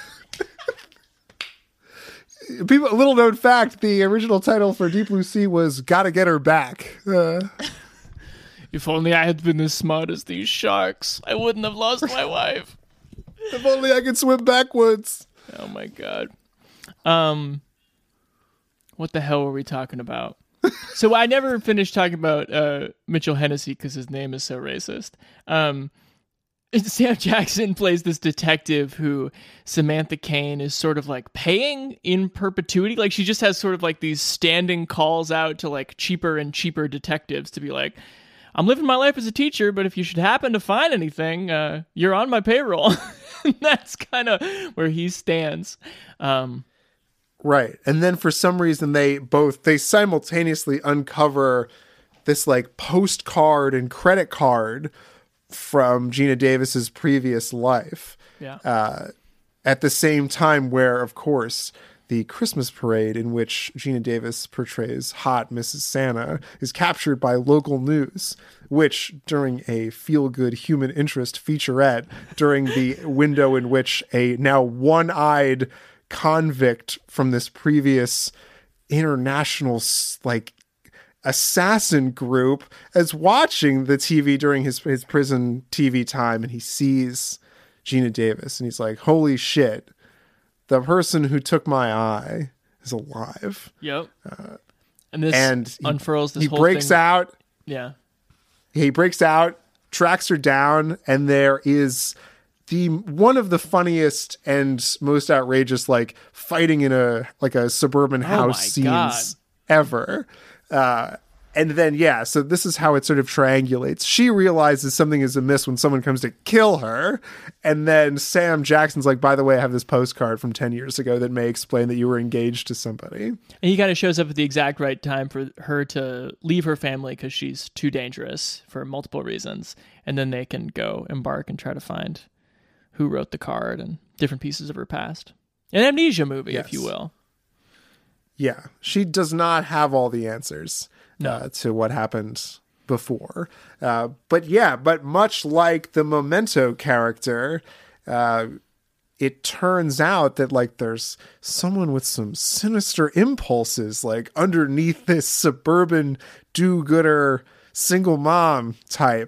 People, a little known fact, the original title for Deep Blue Sea was Gotta Get Her Back. Uh, If only I had been as smart as these sharks, I wouldn't have lost my wife. if only I could swim backwards. Oh my God. Um, what the hell were we talking about? So I never finished talking about uh, Mitchell Hennessy because his name is so racist. Um, Sam Jackson plays this detective who Samantha Kane is sort of like paying in perpetuity. Like she just has sort of like these standing calls out to like cheaper and cheaper detectives to be like, I'm living my life as a teacher, but if you should happen to find anything, uh, you're on my payroll. That's kind of where he stands. Um, right. And then for some reason they both, they simultaneously uncover this like postcard and credit card from Geena Davis's previous life. Yeah. Uh, at the same time where, of course, the Christmas parade in which Geena Davis portrays hot Missus Santa is captured by local news, which during a feel-good human interest featurette during the window in which a now one-eyed convict from this previous international like assassin group is watching the T V during his, his prison T V time, and he sees Geena Davis and he's like, holy shit, the person who took my eye is alive. Yep. Uh, and this and he, unfurls this he whole breaks thing. out. Yeah. He breaks out, tracks her down, and there is the one of the funniest and most outrageous like fighting in a like a suburban house oh scenes God. ever. Uh, and then, yeah, so this is how it sort of triangulates. She realizes something is amiss when someone comes to kill her. And then Sam Jackson's like, by the way, I have this postcard from ten years ago that may explain that you were engaged to somebody. And he kind of shows up at the exact right time for her to leave her family because she's too dangerous for multiple reasons. And then they can go embark and try to find who wrote the card and different pieces of her past. An amnesia movie, Yes. if you will. Yeah, she does not have all the answers no. uh, to what happened before. Uh, but yeah, but much like the Memento character, uh, it turns out that like there's someone with some sinister impulses like underneath this suburban do-gooder single mom type.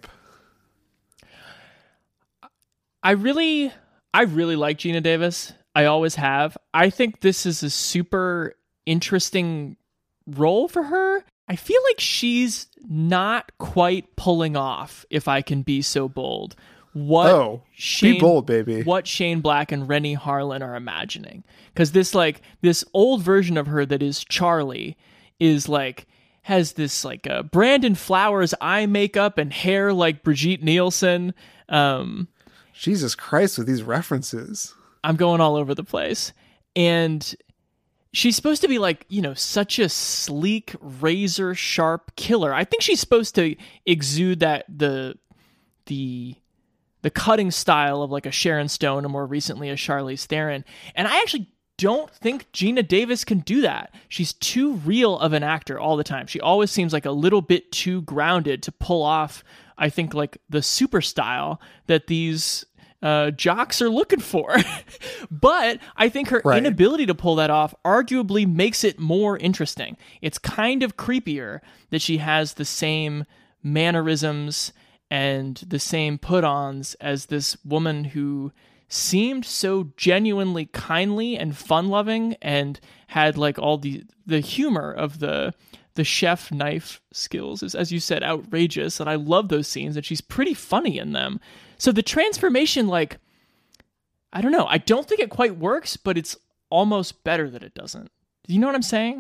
I really, I really like Geena Davis. I always have. I think this is a super interesting role for her. I feel like she's not quite pulling off, if I can be so bold, what oh, Shane, be bold, baby. what Shane Black and Rennie Harlin are imagining. Because this like this old version of her that is Charlie is like has this like uh, Brandon Flowers eye makeup and hair like Brigitte Nielsen. Um, Jesus Christ, with these references. I'm going all over the place. And she's supposed to be like, you know, such a sleek, razor sharp killer. I think she's supposed to exude that the the the cutting style of like a Sharon Stone or more recently a Charlize Theron. And I actually don't think Geena Davis can do that. She's too real of an actor all the time. She always seems like a little bit too grounded to pull off, I think, like the super style that these uh, jocks are looking for. But I think her right. inability to pull that off arguably makes it more interesting. It's kind of creepier that she has the same mannerisms and the same put-ons as this woman who seemed so genuinely kindly and fun-loving and had like all the the humor of the the chef knife skills is, as you said, outrageous, and I love those scenes, and she's pretty funny in them. So the transformation, like, I don't know, I don't think it quite works, but it's almost better that it doesn't. Do you know what I'm saying?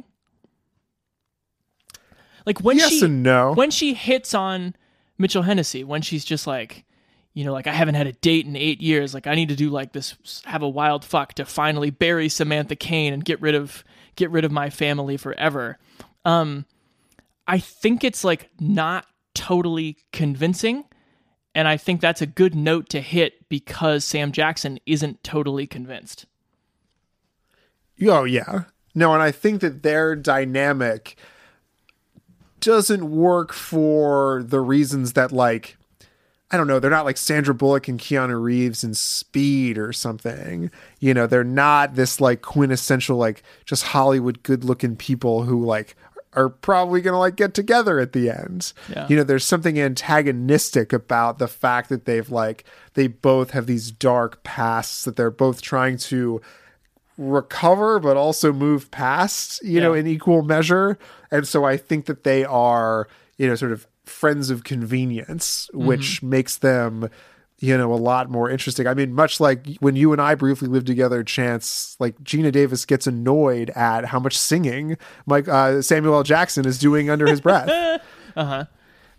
Like when yes she and no. when she hits on Mitchell Hennessy, when she's just like, you know, like, I haven't had a date in eight years. Like, I need to do like this, have a wild fuck to finally bury Samantha Cain and get rid of get rid of my family forever. Um, I think it's like not totally convincing, and I think that's a good note to hit because Sam Jackson isn't totally convinced. Oh yeah, no, and I think that their dynamic doesn't work for the reasons that, like, I don't know, they're not like Sandra Bullock and Keanu Reeves in Speed or something. You know, they're not this like quintessential, like, just Hollywood good looking people who like are probably going to like get together at the end. Yeah. You know, there's something antagonistic about the fact that they've like, they both have these dark pasts that they're both trying to recover, but also move past, you yeah. know, in equal measure. And so I think that they are, you know, sort of friends of convenience, which mm-hmm. makes them, you know, a lot more interesting. I mean, much like when you and I briefly lived together, Chance, like Geena Davis gets annoyed at how much singing Mike uh, Samuel L. Jackson is doing under his breath. uh-huh.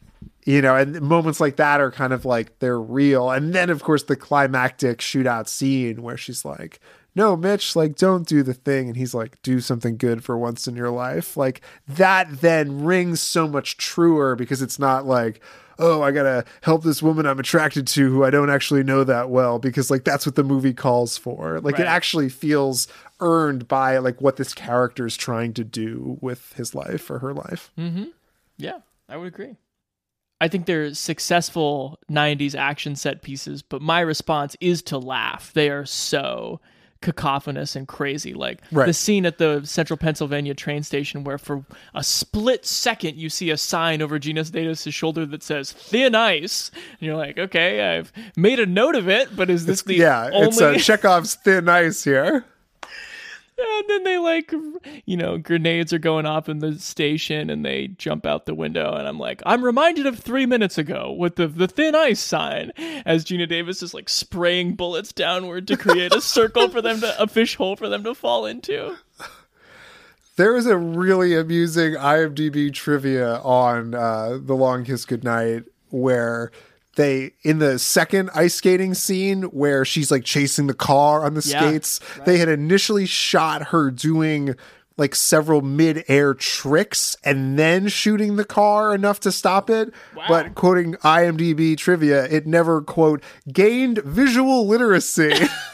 You know, and moments like that are kind of like they're real. And then, of course, the climactic shootout scene where she's like, no, Mitch, like, don't do the thing. And he's like, do something good for once in your life. Like, that then rings so much truer because it's not like, oh, I got to help this woman I'm attracted to who I don't actually know that well, because like that's what the movie calls for. Like, right. It actually feels earned by like what this character is trying to do with his life or her life. Mm-hmm. Yeah, I would agree. I think they're successful nineties action set pieces, but my response is to laugh. They are so cacophonous and crazy. Like right. the scene at the Central Pennsylvania train station where for a split second you see a sign over Gina Davis' shoulder that says thin ice. And you're like, okay, I've made a note of it, but is this it's, the yeah, only... it's uh, Chekhov's thin ice here. And then they like, you know, grenades are going off in the station and they jump out the window. And I'm like, I'm reminded of three minutes ago with the, the thin ice sign as Gina Davis is like spraying bullets downward to create a circle for them to, a fish hole for them to fall into. There is a really amusing I M D B trivia on uh, The Long Kiss Goodnight where they, in the second ice skating scene where she's like chasing the car on the yeah, skates, right. They had initially shot her doing like several mid-air tricks and then shooting the car enough to stop it. Wow. But quoting I M D B trivia, it never, quote, gained visual literacy.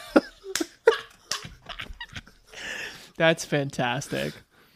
That's fantastic.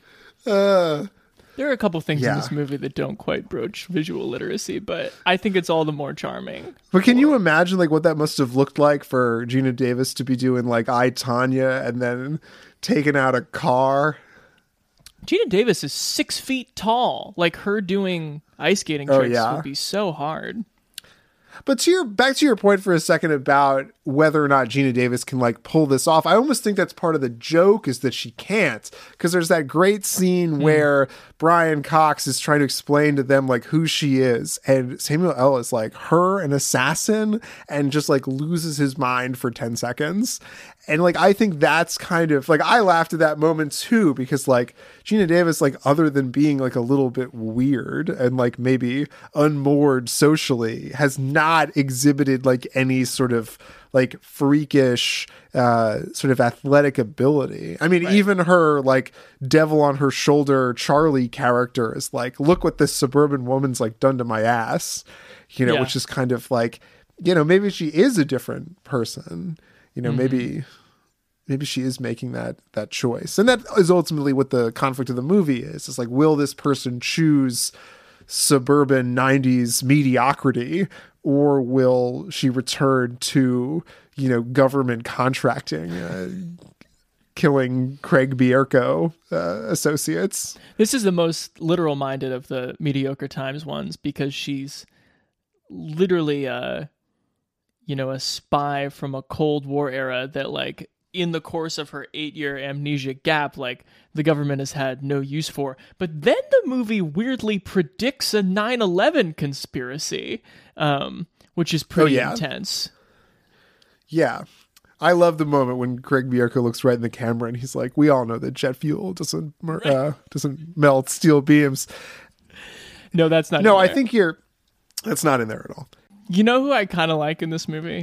Uh, There are a couple things yeah. in this movie that don't quite broach visual literacy, but I think it's all the more charming. But can you imagine like what that must have looked like for Gina Davis to be doing like I, Tonya and then taking out a car? Gina Davis is six feet tall. Like her doing ice skating tricks oh, yeah. would be so hard. But to your back to your point for a second about whether or not Gina Davis can like pull this off, I almost think that's part of the joke is that she can't, because there's that great scene mm. where Brian Cox is trying to explain to them like who she is, and Samuel L. is like her an assassin and just like loses his mind for ten seconds. And like I think that's kind of like I laughed at that moment too, because like Gina Davis, like other than being like a little bit weird and like maybe unmoored socially, has not exhibited like any sort of like freakish uh sort of athletic ability. I mean, right. Even her like devil on her shoulder Charlie character is like, look what this suburban woman's like done to my ass, you know, yeah. which is kind of like, you know, maybe she is a different person. You know, mm-hmm. maybe maybe she is making that that choice. And that is ultimately what the conflict of the movie is. It's like, will this person choose suburban nineties mediocrity, or will she return to, you know, government contracting, uh, killing Craig Bierko uh, associates? This is the most literal minded of the Mediocre Times ones, because she's literally uh you know, a spy from a Cold War era that, like, in the course of her eight-year amnesia gap, like, the government has had no use for. But then the movie weirdly predicts a nine eleven conspiracy, um, which is pretty oh, yeah? intense. Yeah. I love the moment when Craig Bierko looks right in the camera and he's like, we all know that jet fuel doesn't right. uh, doesn't melt steel beams. No, that's not No, in I there. think you're... That's not in there at all. You know who I kind of like in this movie?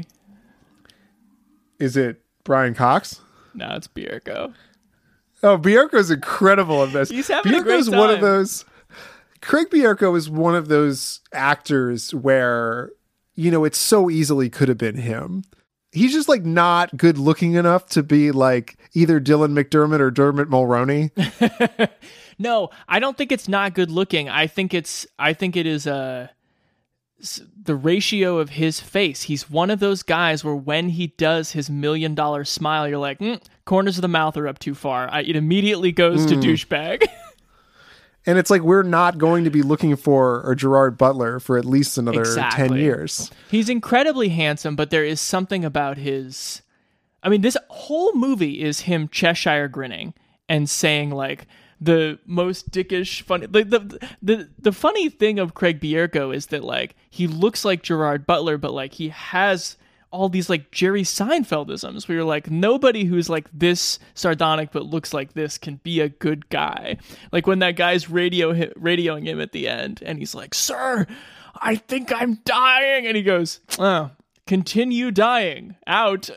Is it Brian Cox? No, it's Bierko. Oh, Bierko's incredible in this. He's having Bierko's a great time. one of those... Craig Bierko is one of those actors where, you know, it so easily could have been him. He's just, like, not good looking enough to be, like, either Dylan McDermott or Dermot Mulroney. No, I don't think it's not good looking. I think it's... I think it is a... the ratio of his face. He's one of those guys where when he does his million dollar smile, you're like, mm, corners of the mouth are up too far. I, it immediately goes mm. to douchebag. And it's like, we're not going to be looking for a Gerard Butler for at least another exactly. ten years. He's incredibly handsome, but there is something about his... I mean, this whole movie is him Cheshire grinning and saying like, the most dickish funny like the the the funny thing of Craig Bierko is that like he looks like Gerard Butler, but like he has all these like Jerry Seinfeldisms where you're like, nobody who's like this sardonic but looks like this can be a good guy. Like when that guy's radio radioing him at the end and he's like, sir, I think I'm dying. And he goes, oh, continue dying. Out.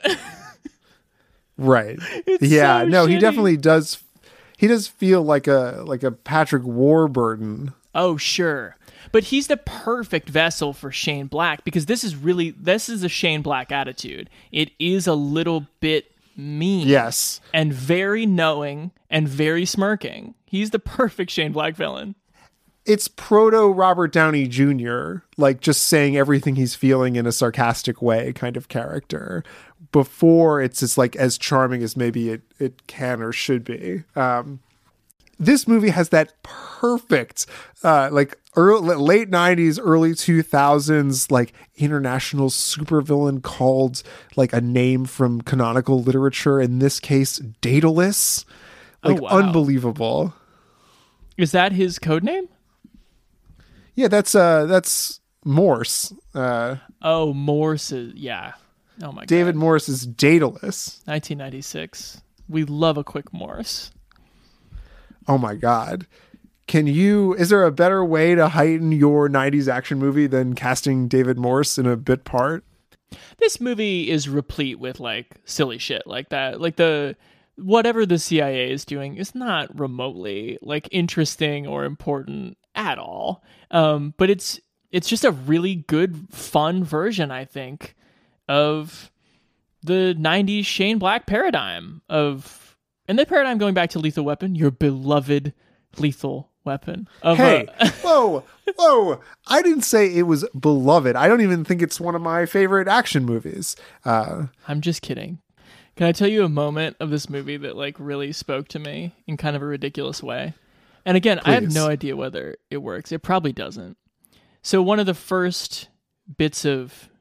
Right. It's yeah, so no, he shitty. definitely does. He does feel like a like a Patrick Warburton. Oh, sure. But he's the perfect vessel for Shane Black because this is really, this is a Shane Black attitude. It is a little bit mean. Yes. And very knowing and very smirking. He's the perfect Shane Black villain. It's proto Robert Downey Junior, like just saying everything he's feeling in a sarcastic way kind of character. Before it's just like as charming as maybe it, it can or should be. Um, this movie has that perfect, uh, like early, late nineties, early two thousands, like international supervillain called like a name from canonical literature. In this case, Daedalus. Like oh, wow. Unbelievable. Is that his code name? Yeah, that's uh, that's Morse. Uh, oh, Morse is, yeah. Oh my David God. Morse is Daedalus. nineteen ninety-six. We love a quick Morse. Oh my God. Can you, is there a better way to heighten your nineties action movie than casting David Morse in a bit part? This movie is replete with like silly shit like that. Like the, whatever the C I A is doing is not remotely like interesting or important at all. Um, but it's, it's just a really good, fun version, I think, of the nineties Shane Black paradigm of, and the paradigm going back to Lethal Weapon, your beloved Lethal Weapon. Of hey, a- whoa, whoa. I didn't say it was beloved. I don't even think it's one of my favorite action movies. Uh, I'm just kidding. Can I tell you a moment of this movie that like really spoke to me in kind of a ridiculous way? And again, Please. I have no idea whether it works. It probably doesn't. So one of the first bits of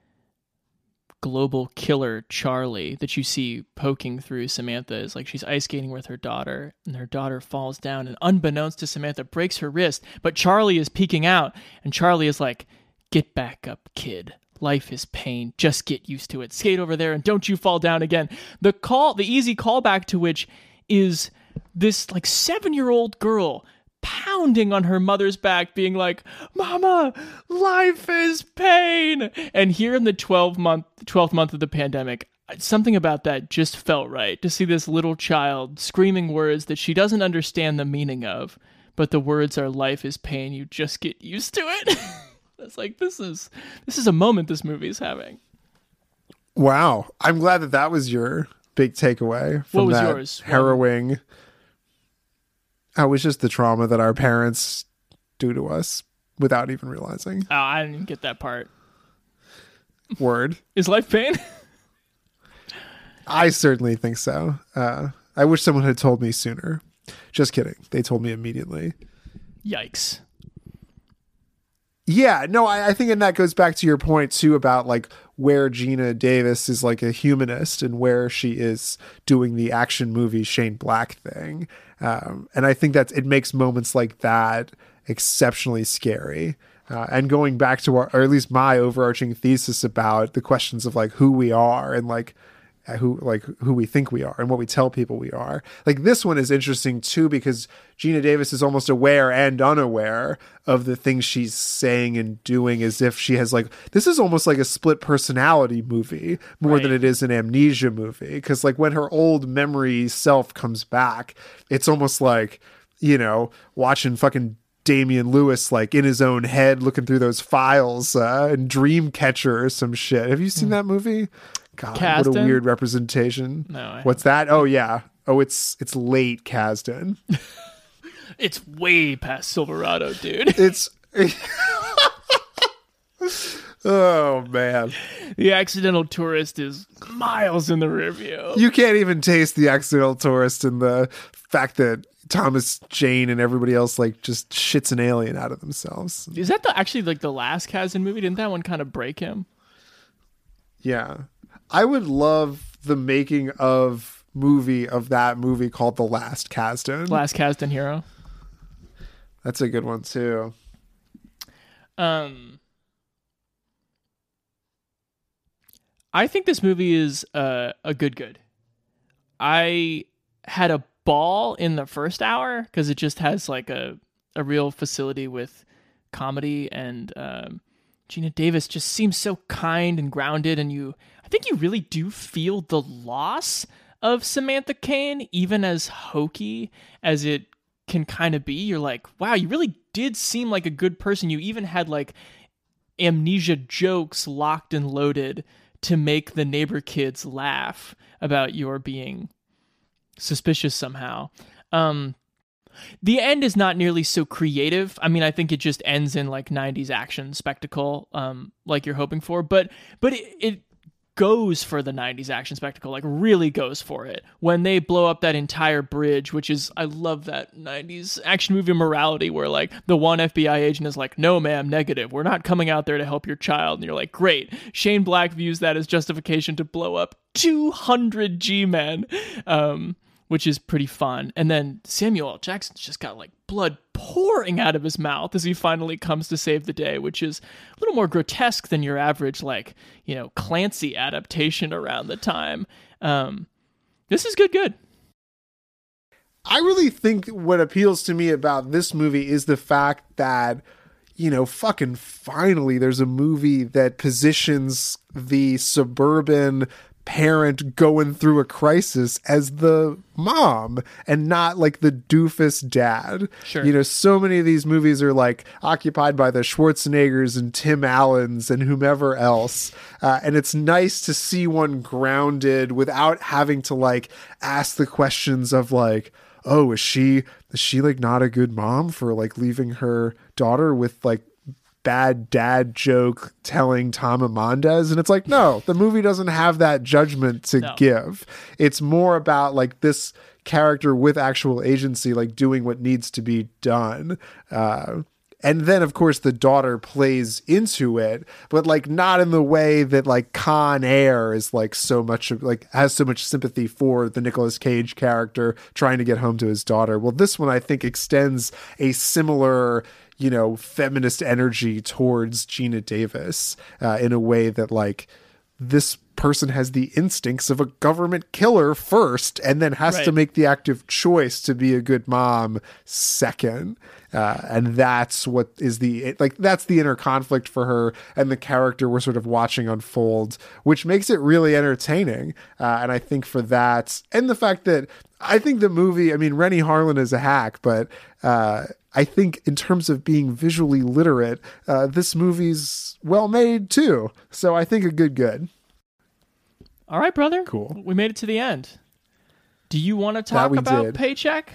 global killer Charlie that you see poking through Samantha is like she's ice skating with her daughter and her daughter falls down and unbeknownst to Samantha breaks her wrist, but Charlie is peeking out and Charlie is like, get back up, kid. Life is pain. Just get used to it. Skate over there and don't you fall down again. The call, the easy callback to which is this like seven-year-old girl pounding on her mother's back being like, Mama, life is pain. And here in the twelfth month, twelfth month of the pandemic, something about that just felt right. To see this little child screaming words that she doesn't understand the meaning of, but the words are life is pain. You just get used to it. It's like, this is, this is a moment this movie is having. wow. I'm glad that that was your big takeaway from What was that yours? harrowing. Oh, it was just the trauma that our parents do to us without even realizing. Oh, I didn't even get that part. Word. Is life pain? I certainly think so. Uh, I wish someone had told me sooner. Just kidding. They told me immediately. Yikes. Yeah, no, I, I think, and that goes back to your point too about like where Gina Davis is like a humanist and where she is doing the action movie Shane Black thing. Um, and I think that it makes moments like that exceptionally scary. Uh, and going back to our, or at least my overarching thesis about the questions of like who we are and like who like who we think we are and what we tell people we are. Like this one is interesting too because Gina Davis is almost aware and unaware of the things she's saying and doing, as if she has like, this is almost like a split personality movie more Right. than it is an amnesia movie. Because like when her old memory self comes back, it's almost like, you know, watching fucking Damian Lewis like in his own head looking through those files uh, and Dreamcatcher or some shit. Have you seen that movie? God, what Kasdan? a weird representation. No, I What's that? Oh yeah. Oh, it's it's late Kasdan. It's way past Silverado, dude. It's oh man. The Accidental Tourist is miles in the rear view. You can't even taste the Accidental Tourist and the fact that Thomas Jane and everybody else like just shits an alien out of themselves. Is that the actually like the last Kasdan movie? Didn't that one kind of break him? Yeah. I would love the making of movie of that movie called The Last Kasdan. Last Kasdan Hero. That's a good one too. Um, I think this movie is uh, a good good. I had a ball in the first hour because it just has like a, a real facility with comedy, and um, Geena Davis just seems so kind and grounded, and you, I think you really do feel the loss of Samantha Cain, even as hokey as it can kind of be. You're like, wow, you really did seem like a good person. You even had like amnesia jokes locked and loaded to make the neighbor kids laugh about your being suspicious somehow. Um, the end is not nearly so creative. I mean, I think it just ends in like nineties action spectacle, um, like you're hoping for, but, but it, it goes for the nineties action spectacle, like really goes for it. When they blow up that entire bridge, which is, I love that nineties action movie morality where like the one F B I agent is like, no ma'am, negative, we're not coming out there to help your child. And you're like, great. Shane Black views that as justification to blow up two hundred G-men, um, which is pretty fun. And then Samuel L. Jackson's just got like blood pouring out of his mouth as he finally comes to save the day, which is a little more grotesque than your average, like, you know, Clancy adaptation around the time. Um, this is good, good. I really think what appeals to me about this movie is the fact that, you know, fucking finally there's a movie that positions the suburban parent going through a crisis as the mom and not like the doofus dad. Sure. You know, so many of these movies are like occupied by the Schwarzeneggers and Tim Allens and whomever else. Uh, and it's nice to see one grounded without having to like ask the questions of like, oh, is she, is she like not a good mom for like leaving her daughter with like bad dad joke telling Tom Amandes? And it's like, no, the movie doesn't have that judgment to no. give. It's more about like this character with actual agency, like doing what needs to be done. Uh, and then of course the daughter plays into it, but like not in the way that like Con Air is like so much like has so much sympathy for the Nicolas Cage character trying to get home to his daughter. Well, this one I think extends a similar, you know, feminist energy towards Geena Davis uh, in a way that like this person has the instincts of a government killer first and then has right. to make the active choice to be a good mom second. Uh, and that's what is the, like, that's the inner conflict for her and the character we're sort of watching unfold, which makes it really entertaining. Uh, and I think for that, and the fact that I think the movie, I mean, Rennie Harlan is a hack, but uh, I think in terms of being visually literate, uh, this movie's well made too. So I think a good, good. All right, brother. Cool. We made it to the end. Do you want to talk we about did. Paycheck?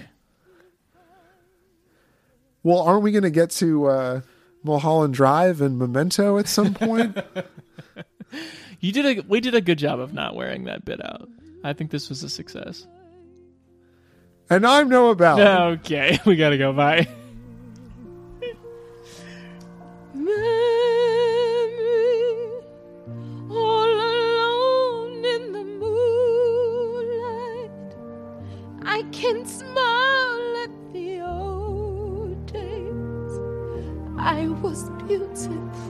Well, aren't we going to get to uh, Mulholland Drive and Memento at some point? You did a. We did a good job of not wearing that bit out. I think this was a success. And I'm Noah Bell. Okay, we gotta go. Bye. Memory, all alone in the moonlight, I can smile at the old days. I was beautiful.